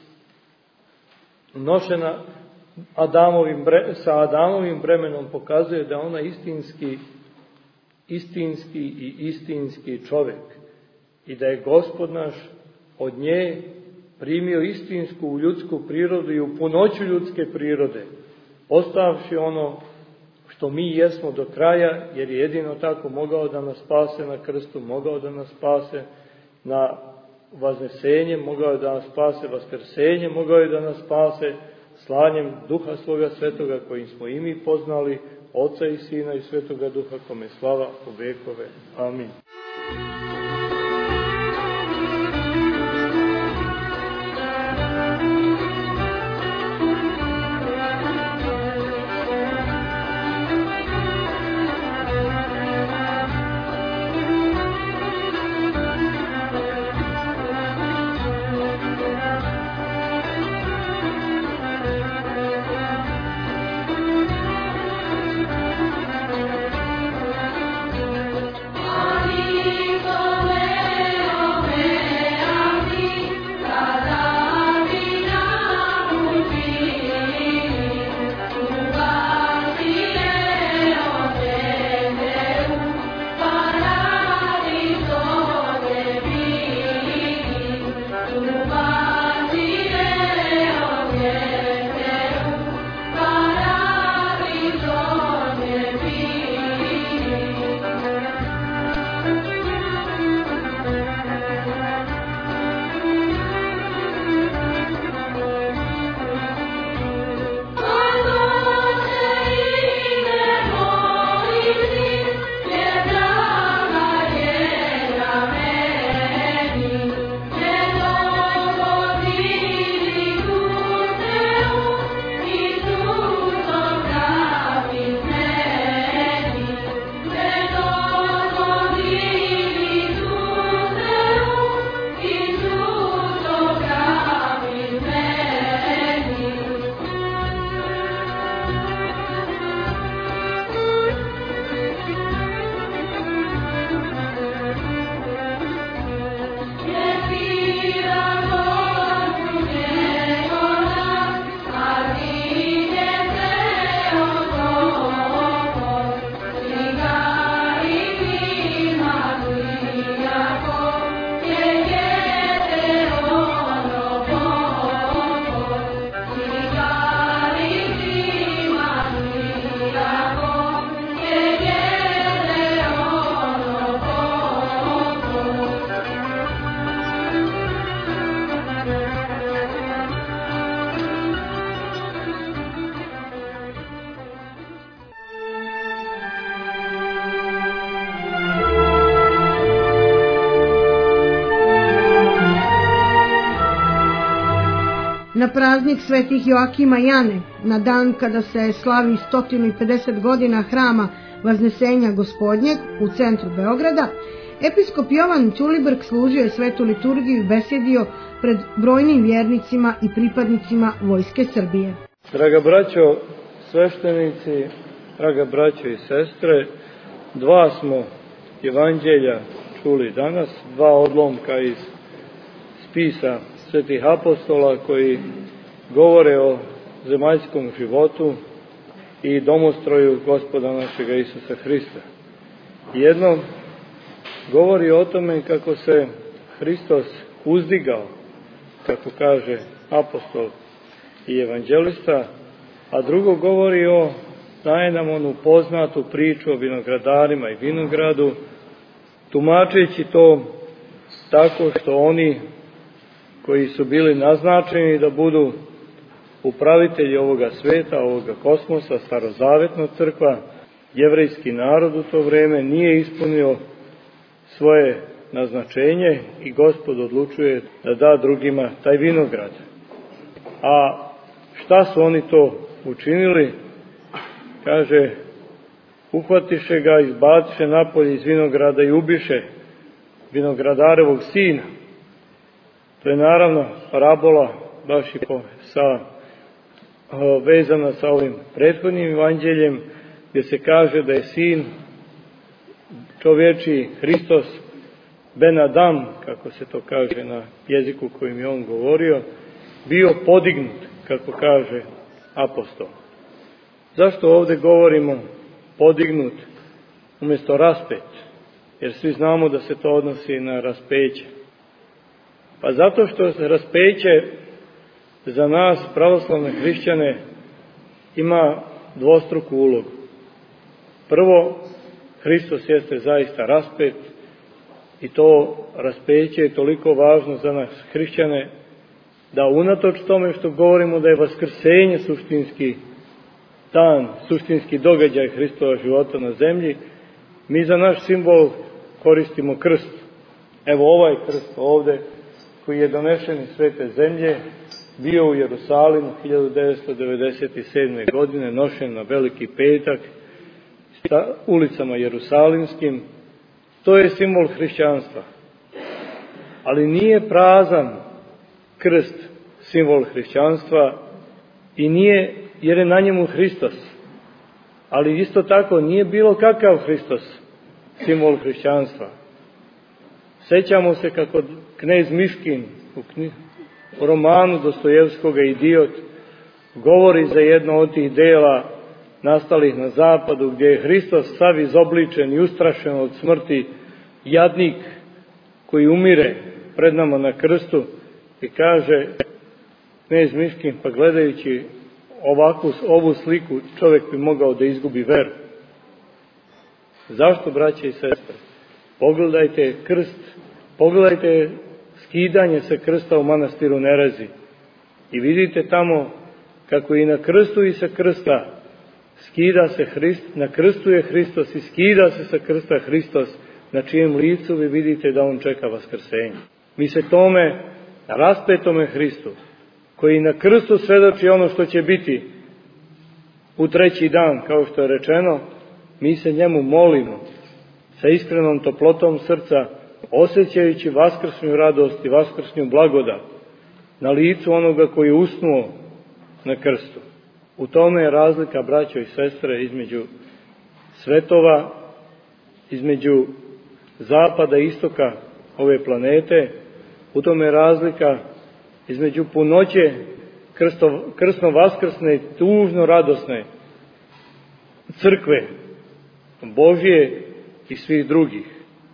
nošena Adamovim, sa Adamovim bremenom, pokazuje da ona istinski, istinski i istinski čovjek, i da je Gospod naš od nje primio istinsku ljudsku prirodu i u punoću ljudske prirode, ostavši ono što mi jesmo do kraja, jer je jedino tako mogao da nas spase na krstu, mogao da nas spase na vaznesenje, mogao je da nas spase vaskrsenje, mogao je da nas spase slanjem Duha svoga Svetoga, kojim smo i mi poznali, Oca i Sina i Svetoga Duha, kome slava u vekove. Amin. Amigo Na praznik svetih Joakima i Ane, na dan kada se slavi sto pedeset godina hrama Vaznesenja Gospodnjeg u centru Beograda, episkop Jovan Ćulibrk služio je svetu liturgiju i besjedio pred brojnim vjernicima i pripadnicima Vojske Srbije. Draga braćo, sveštenici, draga braćo i sestre, dva smo evanđelja čuli danas, dva odlomka iz spisa svetih apostola koji govore o zemaljskom životu i domostroju Gospoda našega Isusa Hrista. Jedno govori o tome kako se Hristos uzdigao, kako kaže apostol i evanđelista, a drugo govori o, daje nam onu poznatu priču o vinogradarima i vinogradu, tumačeći to tako što oni koji su bili naznačeni da budu upravitelji ovoga sveta, ovoga kosmosa, starozavetna crkva, jevrejski narod u to vreme nije ispunio svoje naznačenje i Gospod odlučuje da da drugima taj vinograd. A šta su oni to učinili? Kaže, uhvatiše ga, izbaciše napolje iz vinograda i ubiše vinogradarevog sina. To je naravno parabola baš i po, sa, vezana sa ovim prethodnim evanđeljem, gdje se kaže da je sin čovječi Hristos Ben Adam, kako se to kaže na jeziku kojim je on govorio, bio podignut, kako kaže apostol. Zašto ovdje govorimo podignut umjesto raspet? Jer svi znamo da se to odnosi na raspeće. Pa zato što raspeće za nas, pravoslavne hrišćane, ima dvostruku ulogu. Prvo, Hristos jeste zaista raspet i to raspeće je toliko važno za nas hrišćane da unatoč tome što govorimo da je vaskrsenje suštinski dan, suštinski događaj Hristova života na zemlji, mi za naš simbol koristimo krst. Evo ovaj krst ovdje koji je donešen iz svete zemlje, bio u Jerusalimu hiljadu devetsto devedeset sedme. godine, nošen na Veliki petak ulicama jerusalimskim. To je simbol hrišćanstva. Ali nije prazan krst simbol hrišćanstva i nije, jer je na njemu Hristos. Ali isto tako nije bilo kakav Hristos simbol hrišćanstva. Sjećamo se kako knez Miškin u, knji, u romanu Dostojevskoga Idiot govori za jedno od tih dela nastalih na zapadu, gdje je Hristos sav izobličen i ustrašen od smrti, jadnik koji umire pred nama na krstu, i kaže knez Miškin, pa gledajući ovakvu, ovu sliku, čovjek bi mogao da izgubi veru. Zašto, braće i sestre? Pogledajte krst, pogledajte skidanje sa krsta u manastiru Nerezi i vidite tamo kako i na krstu i sa krsta skida se Hrist, na krstu je Hristos i skida se sa krsta Hristos, na čijem licu vi vidite da on čeka vaskrsenje. Mi se tome raspetome Hristu, koji na krstu svedoči ono što će biti u treći dan, kao što je rečeno, mi se njemu molimo sa iskrenom toplotom srca, osjećajući vaskršnju radost i vaskršnju blagodat na licu onoga koji je usnuo na krstu. U tome je razlika, braćo i sestre, između svetova, između zapada i istoka ove planete. U tome je razlika između punoće krsno-vaskrsne i tužno radosne crkve Božje i svih drugih.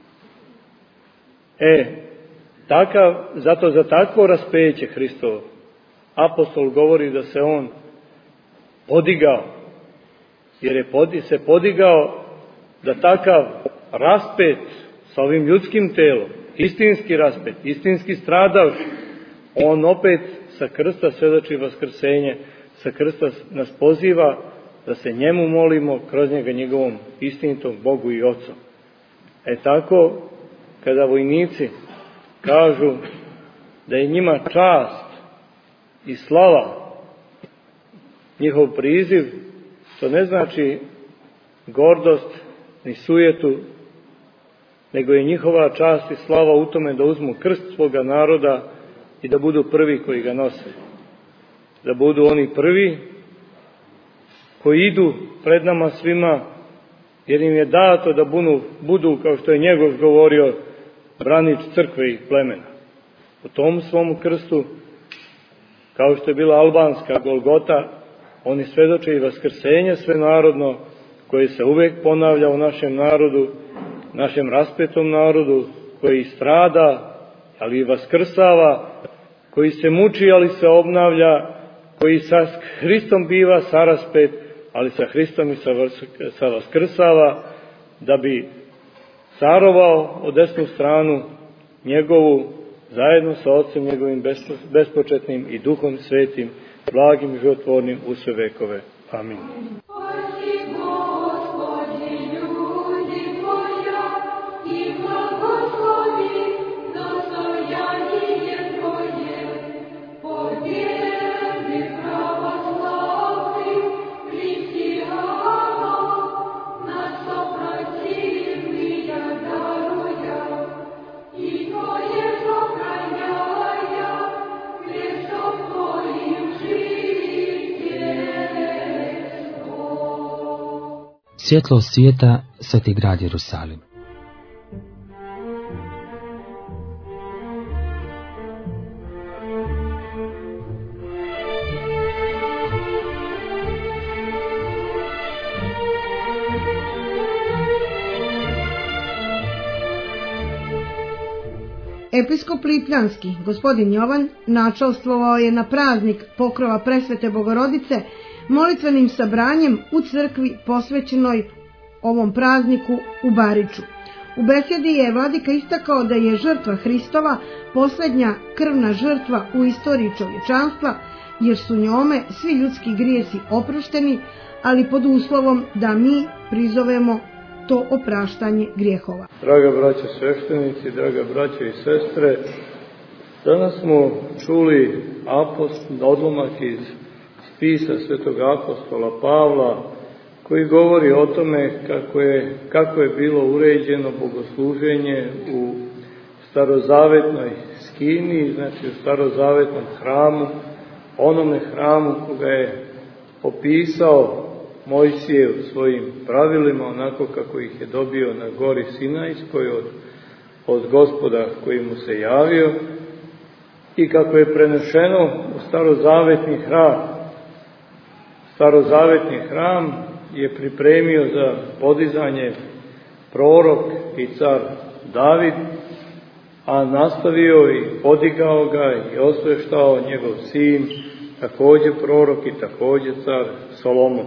E, takav, zato za takvo raspeće Hristovo apostol govori da se on podigao, jer je podi, se podigao da takav raspet sa ovim ljudskim telom, istinski raspet, istinski stradavši, on opet sa krsta svedoči vaskrsenje, sa krsta nas poziva da se njemu molimo, kroz njega njegovom istinitom Bogu i Ocu. E tako, kada vojnici kažu da je njima čast i slava, njihov priziv, to ne znači gordost ni sujetu, nego je njihova čast i slava u tome da uzmu krst svoga naroda i da budu prvi koji ga nose. Da budu oni prvi koji idu pred nama svima, jer im je dato da budu, budu kao što je Njegoš govorio, branič crkve i plemena. U tom svom krstu, kao što je bila albanska Golgota, oni svedoče i vaskrsenje svenarodno, koje se uvek ponavlja u našem narodu, našem raspetom narodu, koji strada, ali i vaskrsava, koji se muči, ali se obnavlja, koji sa Hristom biva saraspet, ali sa Hristom i sa vaskrsava, da bi carovao od desnu stranu njegovu, zajedno sa Otcem njegovim bespočetnim i Duhom Svetim, blagim i životvornim u sve vekove. Amin. Svjetlo svijeta, sveti grad Jerusalim. Episkop Lipljanski, gospodin Jovan, načalstvovao je na praznik pokrova Presvete Bogorodice molitvenim sabranjem u crkvi posvećenoj ovom prazniku u Bariču. U besedi je vladika istakao da je žrtva Hristova posljednja krvna žrtva u istoriji čovječanstva, jer su njome svi ljudski grijesi oprošteni, ali pod uslovom da mi prizovemo to opraštanje grijehova. Draga braća sveštenici, draga braća i sestre, danas smo čuli apost, odlomak iz spisa svetog apostola Pavla, koji govori o tome kako je, kako je bilo uređeno bogosluženje u starozavetnoj skini, znači u starozavetnom hramu, onome hramu koga je opisao Mojsije u svojim pravilima, onako kako ih je dobio na gori Sinajskoj od, od Gospoda koji mu se javio, i kako je prenešeno u starozavetni hram. Starozavetni hram je pripremio za podizanje prorok i car David, a nastavio i podigao ga i osveštao njegov sin, također prorok i također car Solomon.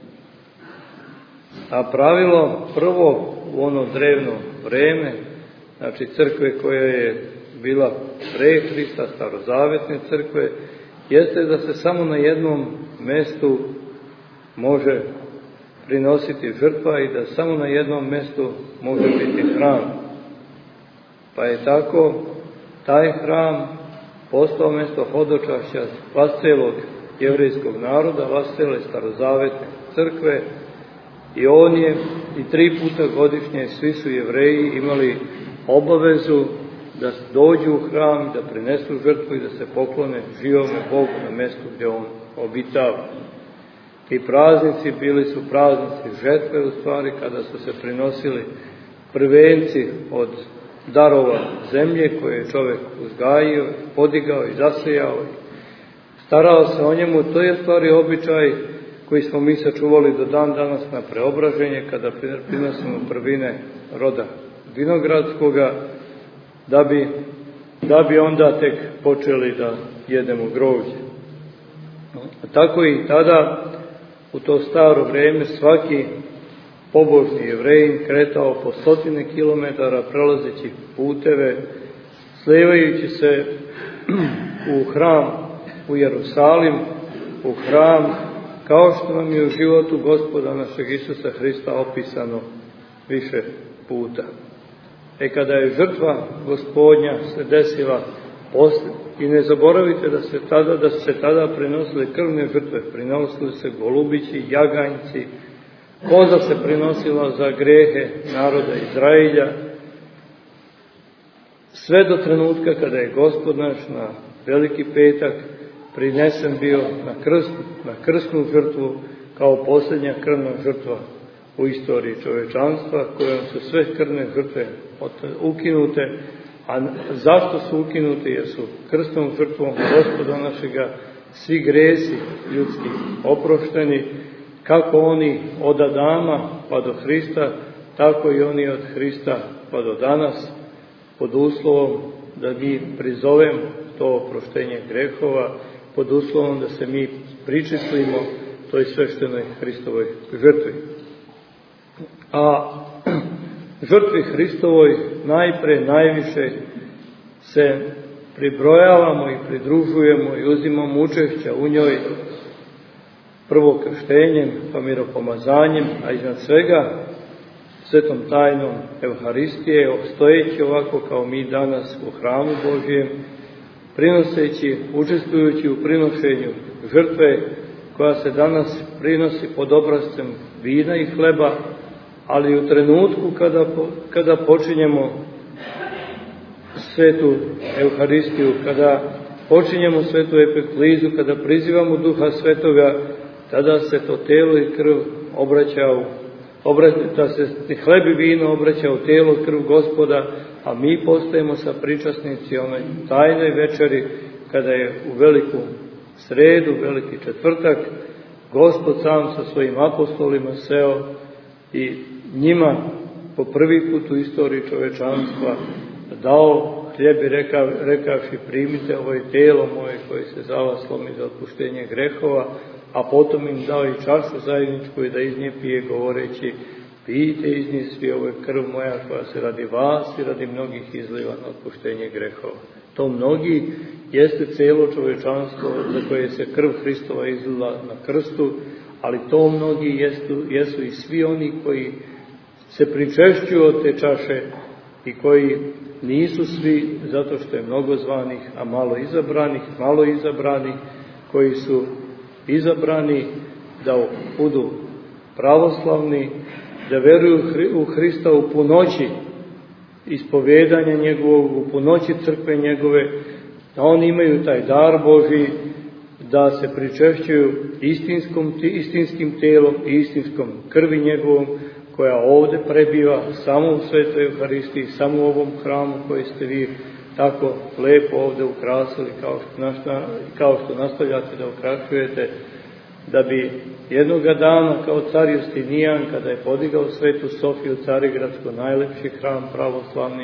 A pravilo prvo u ono drevno vreme, znači crkve koja je bila pre Hrista, starozavetne crkve, jeste da se samo na jednom mestu može prinositi žrtva i da samo na jednom mjestu može biti hram. Pa je tako taj hram postao mjesto hodočašća vascelog jevrejskog naroda, vascele starozavetne crkve, i on je i tri puta godišnje svi su Jevreji imali obavezu da dođu u hram, da prinesu žrtvu i da se poklone živome Bogu na mjestu gdje on obitava. Ti praznici bili su praznici žetve, u stvari, kada su se prinosili prvenci od darova zemlje koje je čovjek uzgajio, podigao i zasejao i starao se o njemu. To je stvari običaj koji smo mi sačuvali do dan danas na preobraženje, kada prinosimo prvine roda vinogradskoga, da bi, da bi onda tek počeli da jedemo grožđe. Tako i tada, u to staro vrijeme, svaki pobožni Jevrejin kretao po stotine kilometara, prelazeći puteve, slijevajući se u hram u Jerusalim, u hram, kao što nam je u životu Gospoda našeg Isusa Hrista opisano više puta. E kada je žrtva Gospodnja se desila Posle, i ne zaboravite da se tada, da se tada prinosile krvne žrtve, prinosili se golubići, jaganjci, koza se prinosila za grehe naroda Izrailja, sve do trenutka kada je Gospod naš na Veliki petak prinesen bio na krst, na krstnu žrtvu kao posljednja krvna žrtva u istoriji čovečanstva, kojom su sve krvne žrtve ukinute. A zašto su ukinute? Jer su krstnom žrtvom Gospoda našega svi gresi ljudski oprošteni, kako oni od Adama pa do Hrista, tako i oni od Hrista pa do danas, pod uslovom da mi prizovemo to oproštenje grehova, pod uslovom da se mi pričistimo toj sveštenoj Hristovoj žrtvi. A žrtvi Hristovoj najpre, najviše se pribrojavamo i pridružujemo i uzimamo učešća u njoj prvo krštenjem, pa miropomazanjem, a iznad svega svetom tajnom Evharistije, stojeći ovako kao mi danas u hramu Božijem, prinoseći, učestvujući u prinošenju žrtve koja se danas prinosi pod obrazcem vina i hleba, ali u trenutku kada, kada počinjemo svetu Evharistiju, kada počinjemo svetu epiklizu, kada prizivamo Duha Svetoga, tada se to telo i krv obraća u, obraća se hleb i vino obraća u telo i krv Gospoda, a mi postajemo sa pričasnici onoj tajnoj večeri, kada je u veliku sredu, veliki četvrtak, Gospod sam sa svojim apostolima seo i njima po prvi put u istoriji čovečanstva dao hljeb i reka, rekavši primite ovo je telo moje koje se za vas lomi za otpuštenje grehova, a potom im dao i čašu zajedničku i da iz nje pije govoreći pijte iz nje svi, ovo je krv moja koja se radi vas i radi mnogih izliva na otpuštenje grehova. To mnogi jeste celo čovečanstvo za koje se krv Hristova izlila na krstu, ali to mnogi jesu, jesu i svi oni koji se pričešćuju od te čaše i koji nisu svi, zato što je mnogo zvanih, a malo izabranih, malo izabranih, koji su izabrani da budu pravoslavni, da veruju u Hrista u punoći ispovedanja njegovog, u punoći crkve njegove, da oni imaju taj dar Božji, da se pričešćuju istinskom, istinskim telom i istinskom krvi njegovom, koja ovde prebiva samo u svetoj Euharistiji, samo u ovom hramu koji ste vi tako lepo ovde ukrasili, kao što, našta, kao što nastavljate da ukrašujete, da bi jednoga dana kao car Justinijan, kada je podigao svetu Sofiju Carigradsko, najlepši hram pravoslavni,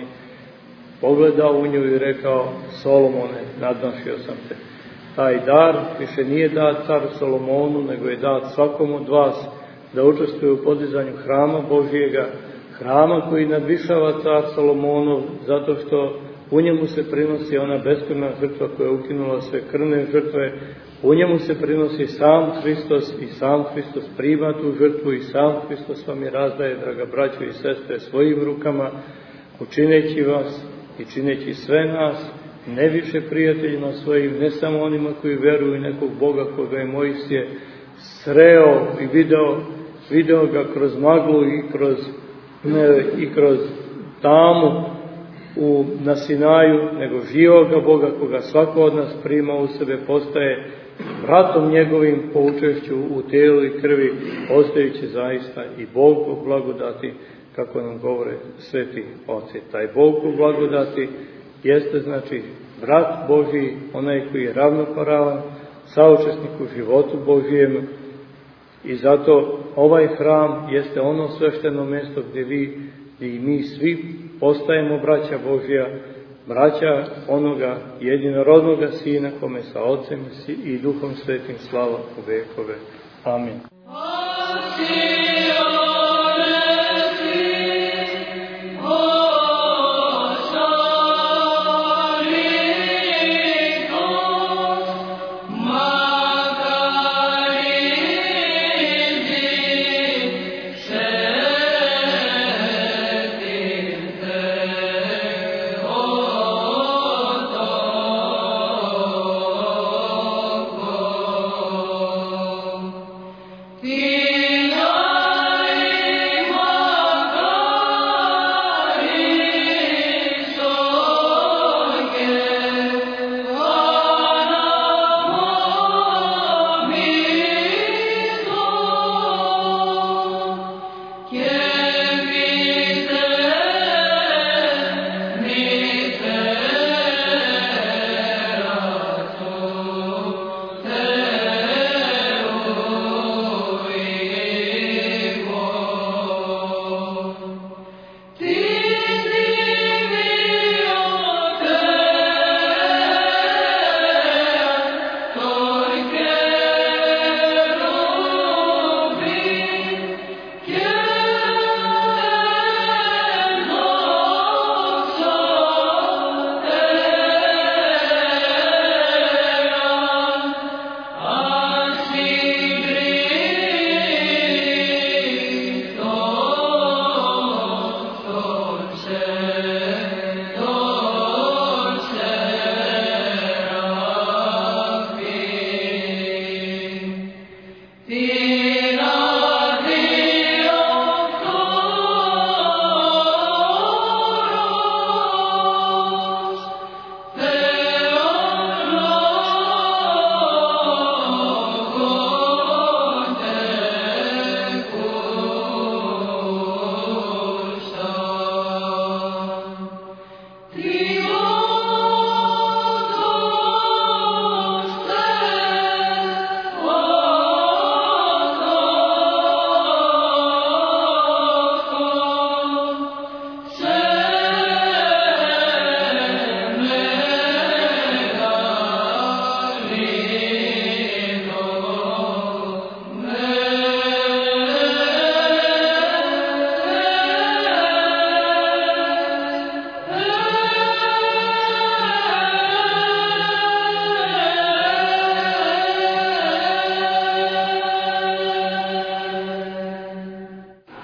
pogledao u nju i rekao: Solomone, nadmašio sam te. Taj dar više nije dat caru Solomonu, nego je dat svakom od vas da učestvuje u podizanju hrama Božijega, hrama koji nadvišava car Solomonov, zato što u njemu se prinosi ona beskrvna žrtva koja je ukinula sve krvne žrtve, u njemu se prinosi sam Hristos i sam Hristos prima tu žrtvu i sam Hristos vam je razdaje, draga braćo i sestre, svojim rukama, učineći vas i čineći sve nas, ne više prijateljima svojim, ne samo onima koji veruju nekog Boga koga je Mojsije sreo i video, video ga kroz maglu i kroz, ne, i kroz tamu u, na Sinaju, nego živoga Boga koga svako od nas prima u sebe, postaje bratom njegovim po učešću u telu i krvi, postajući zaista i Bog u blagodati, kako nam govore sveti oci. Taj Bog u blagodati jeste znači brat Božiji, onaj koji je ravnopravan, saučesnik u životu Božijem, i zato ovaj hram jeste ono svešteno mjesto gdje vi i mi svi postajemo braća Božja, braća onoga jedinorodnoga Sina, kome sa Otcem i Duhom Svetim slava u vekove. Amin. Oh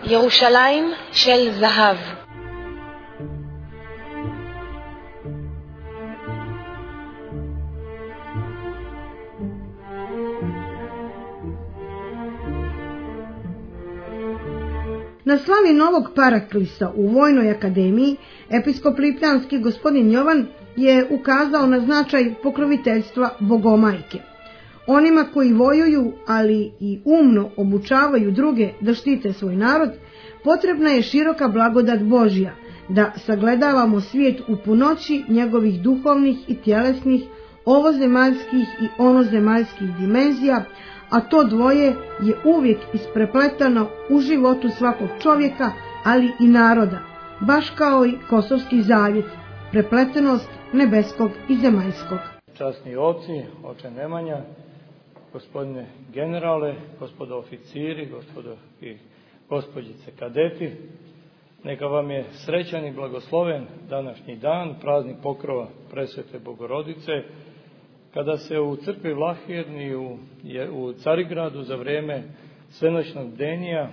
ירושלים של זהב. Na slavi novog paraklisa u Vojnoj akademiji, episkop lipljanski gospodin Jovan je ukazao na značaj pokroviteljstva Bogomajke. Onima koji vojuju, ali i umno obučavaju druge da štite svoj narod, potrebna je široka blagodat Božja, da sagledavamo svijet u punoći njegovih duhovnih i tjelesnih, ovozemaljskih i onozemaljskih dimenzija, a to dvoje je uvijek isprepletano u životu svakog čovjeka, ali i naroda, baš kao i Kosovski zavjet, prepletenost nebeskog i zemaljskog. Časni oci, oče Nemanja, gospodine generale, gospodo oficiri, gospodo i gospođice kadeti, neka vam je srećan i blagosloven današnji dan, praznik pokrova Presvete Bogorodice, kada se u crkvi Vlahirni u, u Carigradu za vrijeme svenoćnog bdenija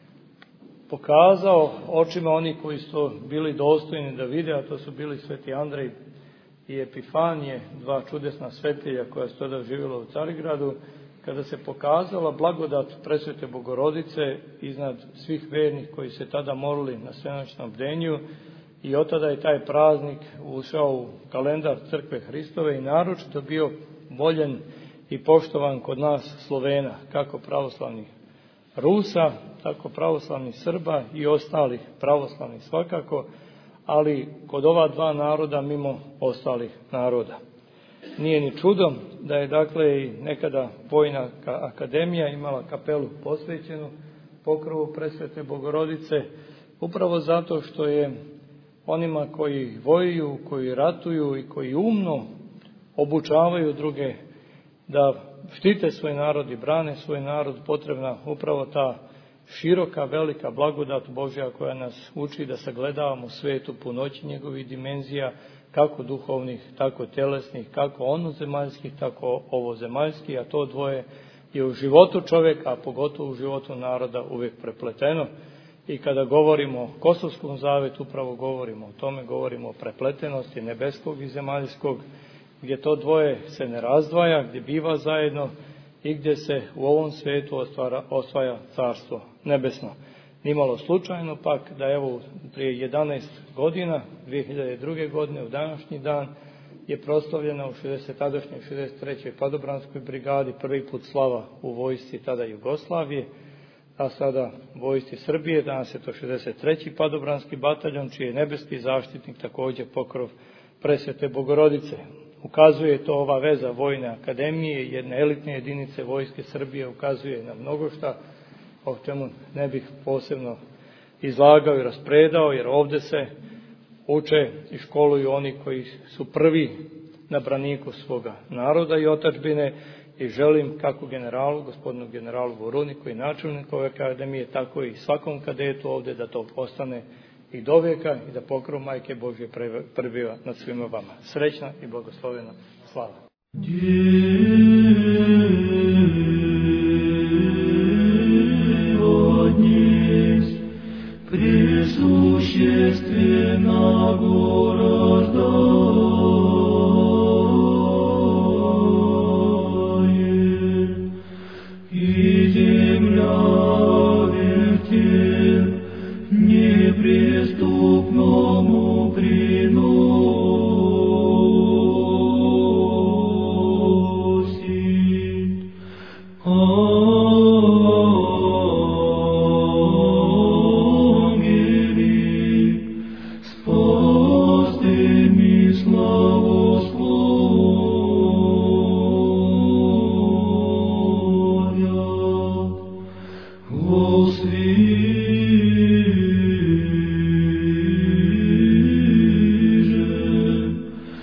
pokazao očima oni koji su bili dostojni da vide, a to su bili sveti Andrej i Epifanije, dva čudesna svetelja koja su tada živjela u Carigradu, kada se pokazala blagodat Presvete Bogorodice iznad svih vernih koji se tada molili na svenoćnom bdenju, i od tada je taj praznik ušao u kalendar Crkve Hristove i naročito bio voljen i poštovan kod nas Slovena, kako pravoslavnih Rusa, tako pravoslavnih Srba i ostalih pravoslavnih svakako, ali kod ova dva naroda mimo ostalih naroda. Nije ni čudom da je dakle i nekada Vojna akademija imala kapelu posvećenu pokrovu Presvete Bogorodice, upravo zato što je onima koji vojuju, koji ratuju i koji umno obučavaju druge da štite svoj narod i brane svoj narod, potrebna upravo ta široka, velika blagodat Božja koja nas uči da sagledavamo svijet u punoći njegovih dimenzija, kako duhovnih, tako telesnih, kako onozemaljskih, tako ovozemaljskih, a to dvoje je u životu čovjeka, a pogotovo u životu naroda uvijek prepleteno. I kada govorimo o Kosovskom zavetu, upravo govorimo o tome, govorimo o prepletenosti nebeskog i zemaljskog, gdje to dvoje se ne razdvaja, gdje biva zajedno i gdje se u ovom svijetu ostvara, osvaja carstvo nebesno. Nimalo slučajno pak da evo prije jedanaest godina, dvije hiljade druge. godine, u današnji dan, je proslavljena u tadašnjoj šezdeset trećoj padobranskoj brigadi prvi put slava u vojsci tada Jugoslavije, a sada vojsci Srbije, danas je to šezdeset treći padobranski bataljon, čiji je nebeski zaštitnik također pokrov Presvete Bogorodice. Ukazuje to ova veza Vojne akademije, jedne elitne jedinice vojske Srbije, ukazuje na mnogo šta, o čemu ne bih posebno izlagao i raspredao, jer ovdje se uče i školuju oni koji su prvi na braniku svoga naroda i otadžbine, i želim kako generalu, gospodinu generalu Voruni, koji je načelnik ove akademije, tako i svakom kadetu ovdje da to ostane i do vijeka i da pokrov Majke Božje prebiva nad svima vama. Srećna i blagoslovena slava.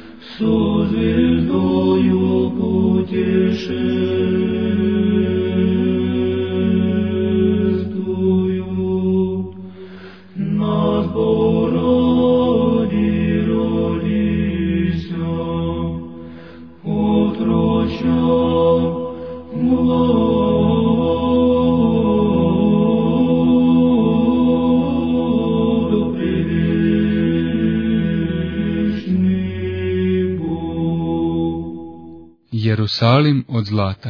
Со звездою путешествуй. Jerusalim od zlata.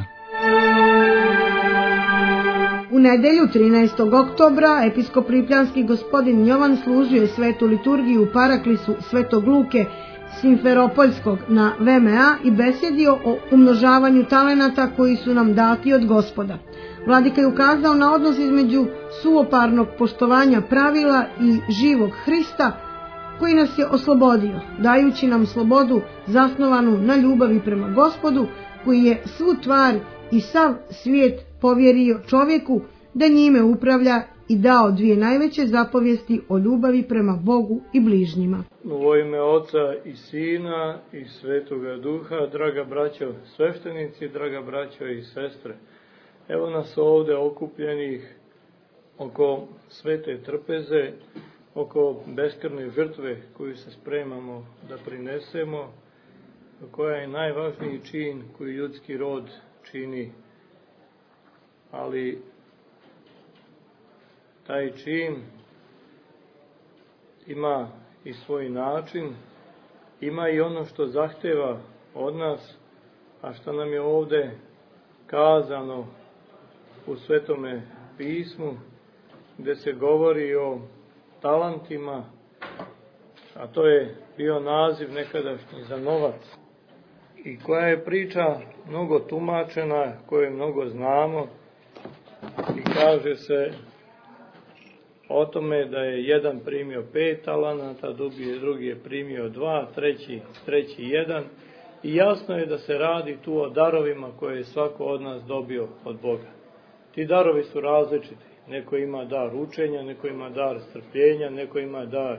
U nedelju trinaestog oktobra episkop Lipljanski gospodin Jovan služio je svetu liturgiju u paraklisu Svetog Luke Simferopoljskog na V M A i besjedio o umnožavanju talenata koji su nam dati od Gospoda. Vladika je ukazao na odnos između suvoparnog poštovanja pravila i živog Hrista koji nas je oslobodio, dajući nam slobodu zasnovanu na ljubavi prema Gospodu koji je svu tvar i sav svijet povjerio čovjeku da njime upravlja i dao dvije najveće zapovijesti o ljubavi prema Bogu i bližnjima. U ime Oca i Sina i Svetoga Duha, draga braćo sveštenici, draga braćo i sestre, evo nas ovdje okupljenih oko svete trpeze, oko beskrvne žrtve koju se spremamo da prinesemo, koja je najvažniji čin koji ljudski rod čini. Ali taj čin ima i svoj način, ima i ono što zahteva od nas, a što nam je ovdje kazano u Svetome pismu, gdje se govori o talentima, a to je bio naziv nekadašnji za novac, i koja je priča mnogo tumačena, koju mnogo znamo, i kaže se o tome da je jedan primio pet talenata, drugi, drugi je primio dva, treći, treći jedan, i jasno je da se radi tu o darovima koje je svako od nas dobio od Boga. Ti darovi su različiti. Neko ima dar učenja, neko ima dar strpljenja, neko ima dar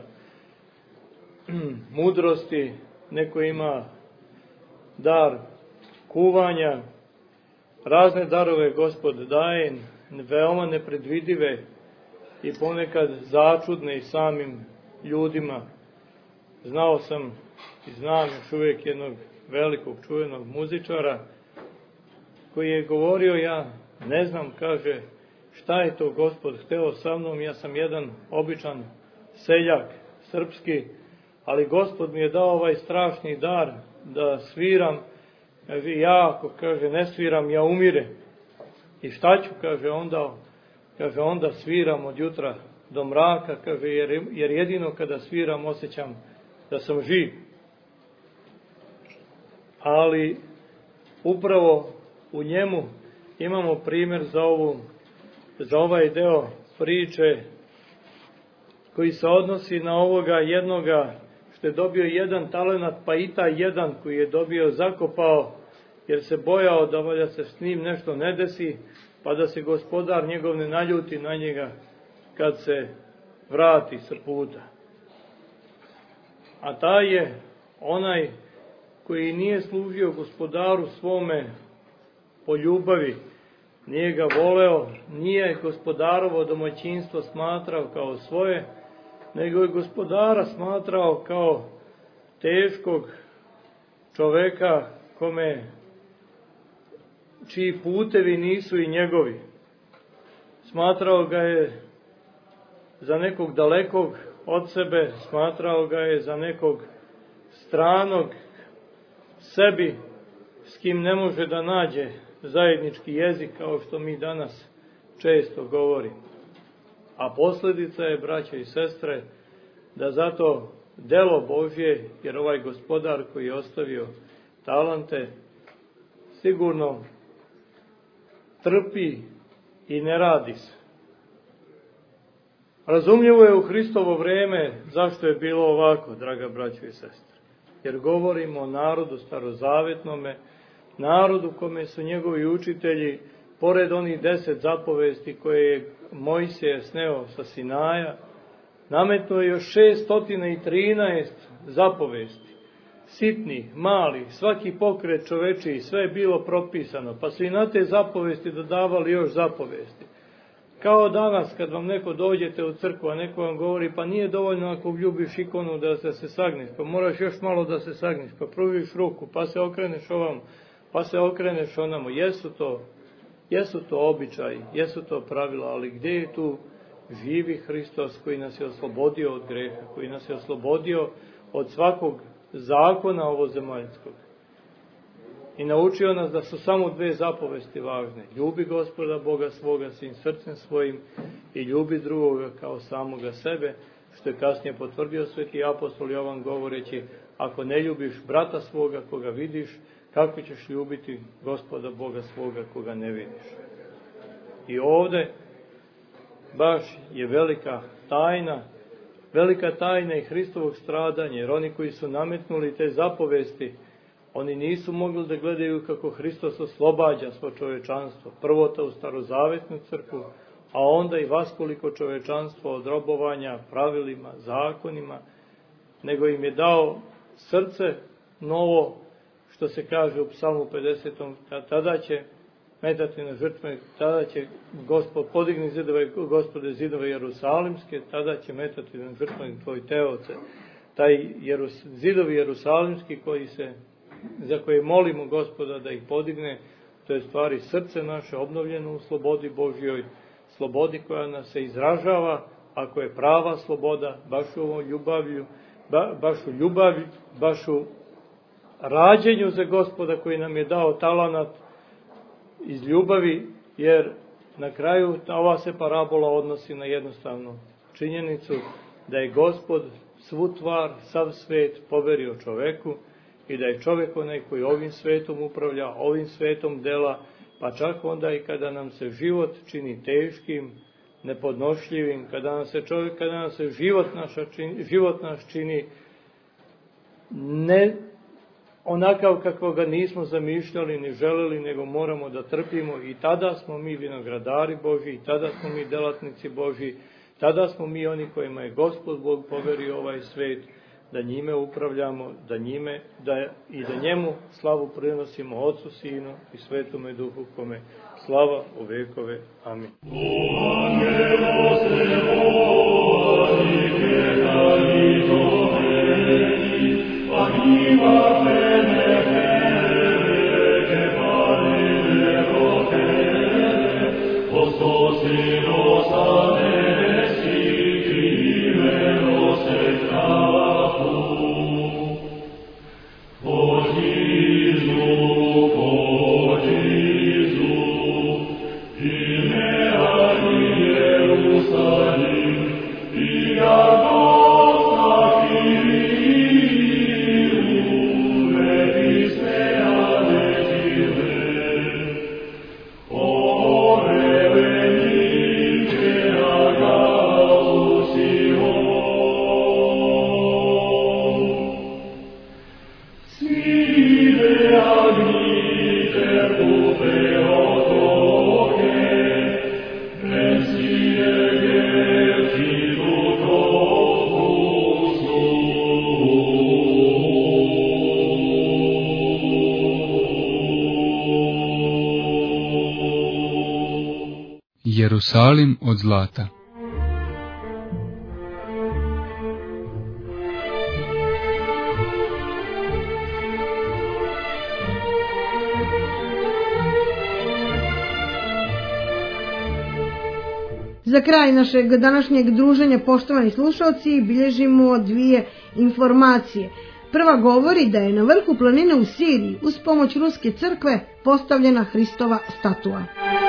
mudrosti, neko ima dar kuvanja. Razne darove Gospod daje, veoma nepredvidive i ponekad začudne i samim ljudima. Znao sam i znam još uvijek jednog velikog čuvenog muzičara koji je govorio, ja ne znam, kaže, šta je to Gospod hteo sa mnom, ja sam jedan običan seljak srpski, ali Gospod mi je dao ovaj strašni dar da sviram, kaže, ja ako, kaže, ne sviram, ja umirem. I šta ću, kaže, onda, kaže, onda sviram od jutra do mraka, kaže, jer, jer jedino kada sviram osjećam da sam živ. Ali upravo u njemu imamo primjer za ovu, za ovaj deo priče koji se odnosi na ovoga jednoga što je dobio jedan talenat, pa i taj jedan koji je dobio zakopao, jer se bojao da valjda se s njim nešto ne desi, pa da se Gospodar njegov ne naljuti na njega kad se vrati s puta. A taj je onaj koji nije služio Gospodaru svome po ljubavi, nije ga voleo, nije Gospodarovo domaćinstvo smatrao kao svoje, nego je Gospodara smatrao kao teškog čoveka kome čiji putevi nisu i njegovi. Smatrao ga je za nekog dalekog od sebe, smatrao ga je za nekog stranog sebi, s kim ne može da nađe zajednički jezik, kao što mi danas često govorimo. A posljedica je, braće i sestre, da zato delo Božje, jer ovaj Gospodar koji je ostavio talente, sigurno trpi i ne radi se. Razumljivo je u Hristovo vrijeme zašto je bilo ovako, draga braćo i sestre. Jer govorimo o narodu starozavjetnome, narodu kome su njegovi učitelji, pored onih deset zapovesti koje je Mojsije sneo sa Sinaja, nametnuo je još šeststo trinaest zapovesti. Sitni, mali, svaki pokret čovečiji, sve je bilo propisano, pa su i na te zapovesti dodavali još zapovesti. Kao danas kad vam neko dođete u crkvu, a neko vam govori, pa nije dovoljno ako ljubiš ikonu da se, se sagniš, pa moraš još malo da se sagniš, pa pružiš ruku, pa se okreneš ovam, pa se okreneš onamo. Jesu to, jesu to običaji, jesu to pravila, ali gdje je tu živi Hristos koji nas je oslobodio od greha, koji nas je oslobodio od svakog zakona ovozemaljskog? I naučio nas da su samo dve zapovesti važne. Ljubi Gospoda Boga svoga svim srcem svojim i ljubi drugoga kao samoga sebe, što je kasnije potvrdio sveti apostol Jovan govoreći, ako ne ljubiš brata svoga koga vidiš, kako ćeš ljubiti Gospoda Boga svoga koga ne vidiš. I ovde baš je velika tajna, velika tajna i Hristovog stradanja, jer oni koji su nametnuli te zapovesti, oni nisu mogli da gledaju kako Hristos oslobađa svo čovečanstvo, prvo to u starozavetnu crkvu, a onda i vaskoliko čovečanstvo od robovanja pravilima, zakonima, nego im je dao srce novo, što se kaže u Psalmu pedesetom, tada će metati na žrtve, tada će Gospod podigni zidove, Gospode zidove Jerusalimske, tada će metati na žrtve tvoj teoce. Taj Jerus, zidovi Jerusalimski koji se, za koje molimo Gospoda da ih podigne, to je stvari srce naše obnovljeno u slobodi Božjoj, slobodi koja nas se izražava, ako je prava sloboda, baš u ovom ljubavlju, ba, baš u ljubavi, baš u rađenju za Gospoda koji nam je dao talanat iz ljubavi, jer na kraju ova se parabola odnosi na jednostavnu činjenicu da je Gospod svu tvar, sav svet poverio čoveku i da je čovek onaj koji ovim svetom upravlja, ovim svetom dela, pa čak onda i kada nam se život čini teškim, nepodnošljivim, kada nam se, čovjek, kada nam se život, naša čini, život naš čini ne onakav kako ga nismo zamišljali ni želeli, nego moramo da trpimo i tada smo mi vinogradari Božji, i tada smo mi delatnici Božji, tada smo mi oni kojima je Gospod Bog poverio ovaj svet, da njime upravljamo, da njime, da i da njemu slavu prinosimo Otcu, Sinu i Svetome Duhu, kome slava u vekove. Amin. Jerusalim od zlata. Za kraj našeg današnjeg druženja, poštovani slušalci, bilježimo dvije informacije. Prva govori da je na vrhu planine u Siriji uz pomoć ruske crkve postavljena Hristova statua.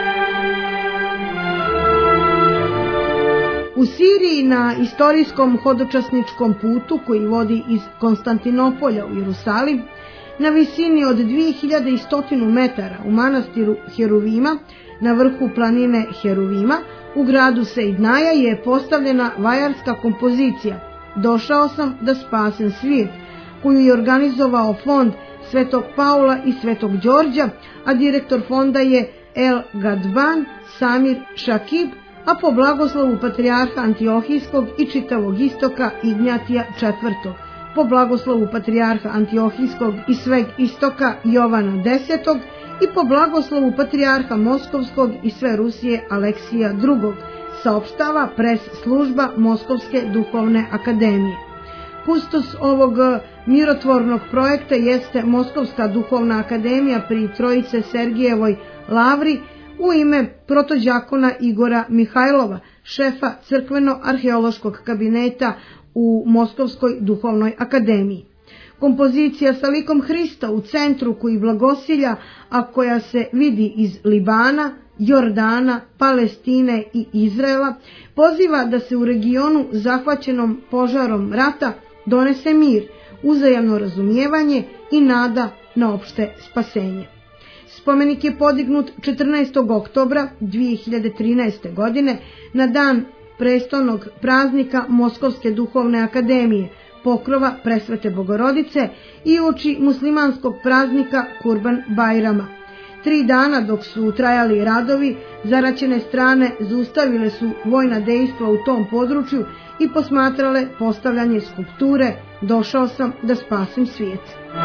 U Siriji na istorijskom hodočasničkom putu koji vodi iz Konstantinopolja u Jerusalim, na visini od dvije hiljade sto metara u manastiru Heruvima, na vrhu planine Heruvima, u gradu Sejdnaja je postavljena vajarska kompozicija Došao sam da spasem svijet, koju je organizovao fond Svetog Paula i Svetog Đorđa, a direktor fonda je El Gadban Samir Šakib, a po blagoslovu patrijarha Antiohijskog i čitavog istoka Ignjatija četvrtog, po blagoslovu patrijarha Antiohijskog i sveg istoka Jovana desetog i po blagoslovu patrijarha Moskovskog i sve Rusije Aleksija drugog, saopštava pres služba Moskovske duhovne akademije. Kustos ovog mirotvornog projekta jeste Moskovska duhovna akademija pri Trojice Sergijevoj lavri u ime protođakona Igora Mihajlova, šefa crkveno-arheološkog kabineta u Moskovskoj duhovnoj akademiji. Kompozicija sa likom Hrista u centru koji blagosilja, a koja se vidi iz Libana, Jordana, Palestine i Izraela, poziva da se u regionu zahvaćenom požarom rata donese mir, uzajamno razumijevanje i nada na opšte spasenje. Spomenik je podignut četrnaestog oktobra dvije hiljade trinaeste. godine na dan prestolnog praznika Moskovske duhovne akademije, pokrova Presvete Bogorodice i uoči muslimanskog praznika Kurban Bajrama. Tri dana dok su trajali radovi, zaraćene strane zaustavile su vojna dejstva u tom području i posmatrale postavljanje skulpture "Došao sam da spasim svijet".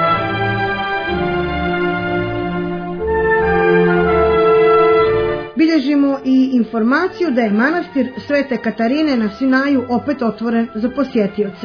Bilježimo i informaciju da je manastir Svete Katarine na Sinaju opet otvoren za posjetioce.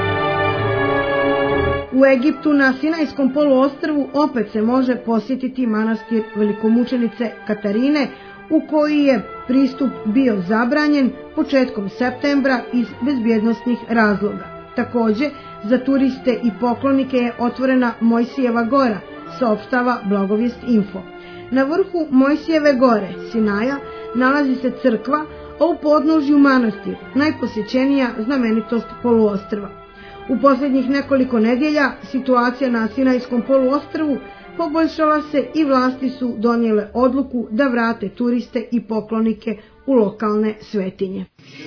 U Egiptu na Sinajskom poluostrvu opet se može posjetiti manastir velikomučenice Katarine, u koji je pristup bio zabranjen početkom septembra iz bezbjednosnih razloga. Također, za turiste i poklonike je otvorena Mojsijeva gora, saopštava Blagovijest Info. Na vrhu Mojsijeve gore, Sinaja, nalazi se crkva, a u podnožju manastir, najposjećenija znamenitost poluostrva. U posljednjih nekoliko nedjelja situacija na Sinajskom poluostrvu poboljšala se i vlasti su donijele odluku da vrate turiste i poklonike u lokalne svetinje.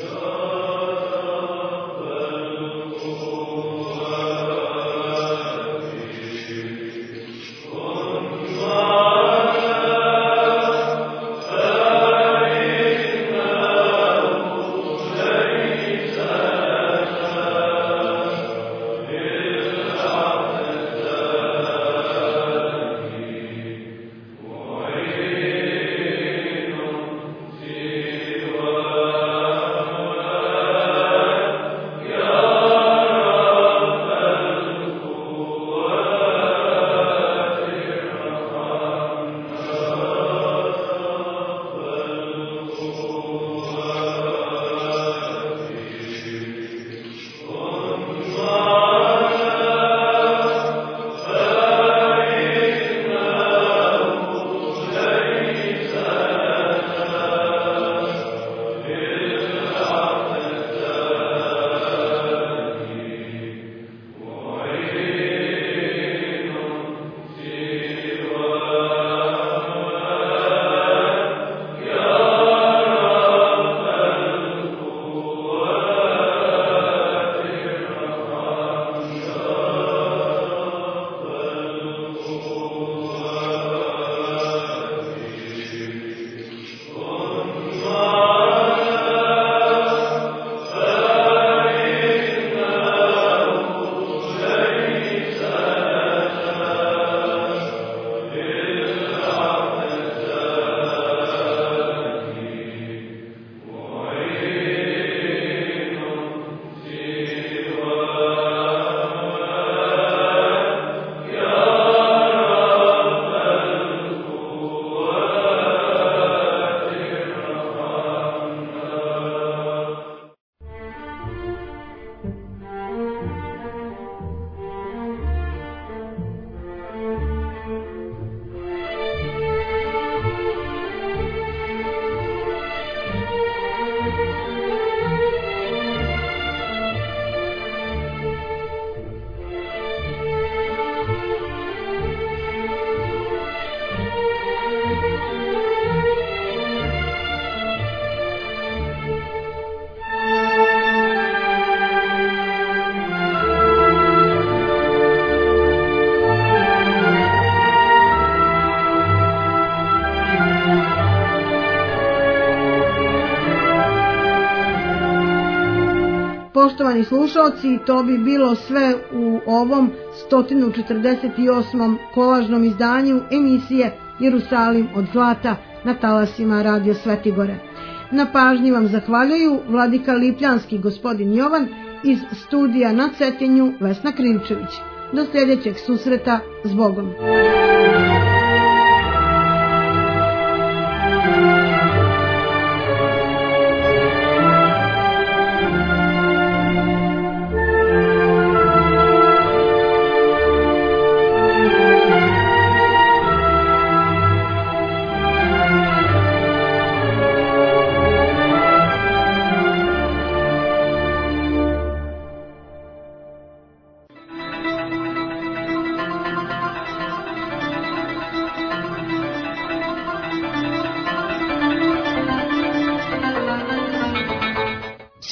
Poštovani slušalci, to bi bilo sve u ovom sto četrdeset osmom kolažnom izdanju emisije Jerusalim od zlata na talasima Radio Svetigore. Na pažnji vam zahvaljuju vladika Lipljanski gospodin Jovan, iz studija na Cetinju Vesna Krivčević. Do sljedećeg susreta, s Bogom.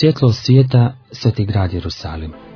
Svjetlo svijeta, sveti grad Jerusalim.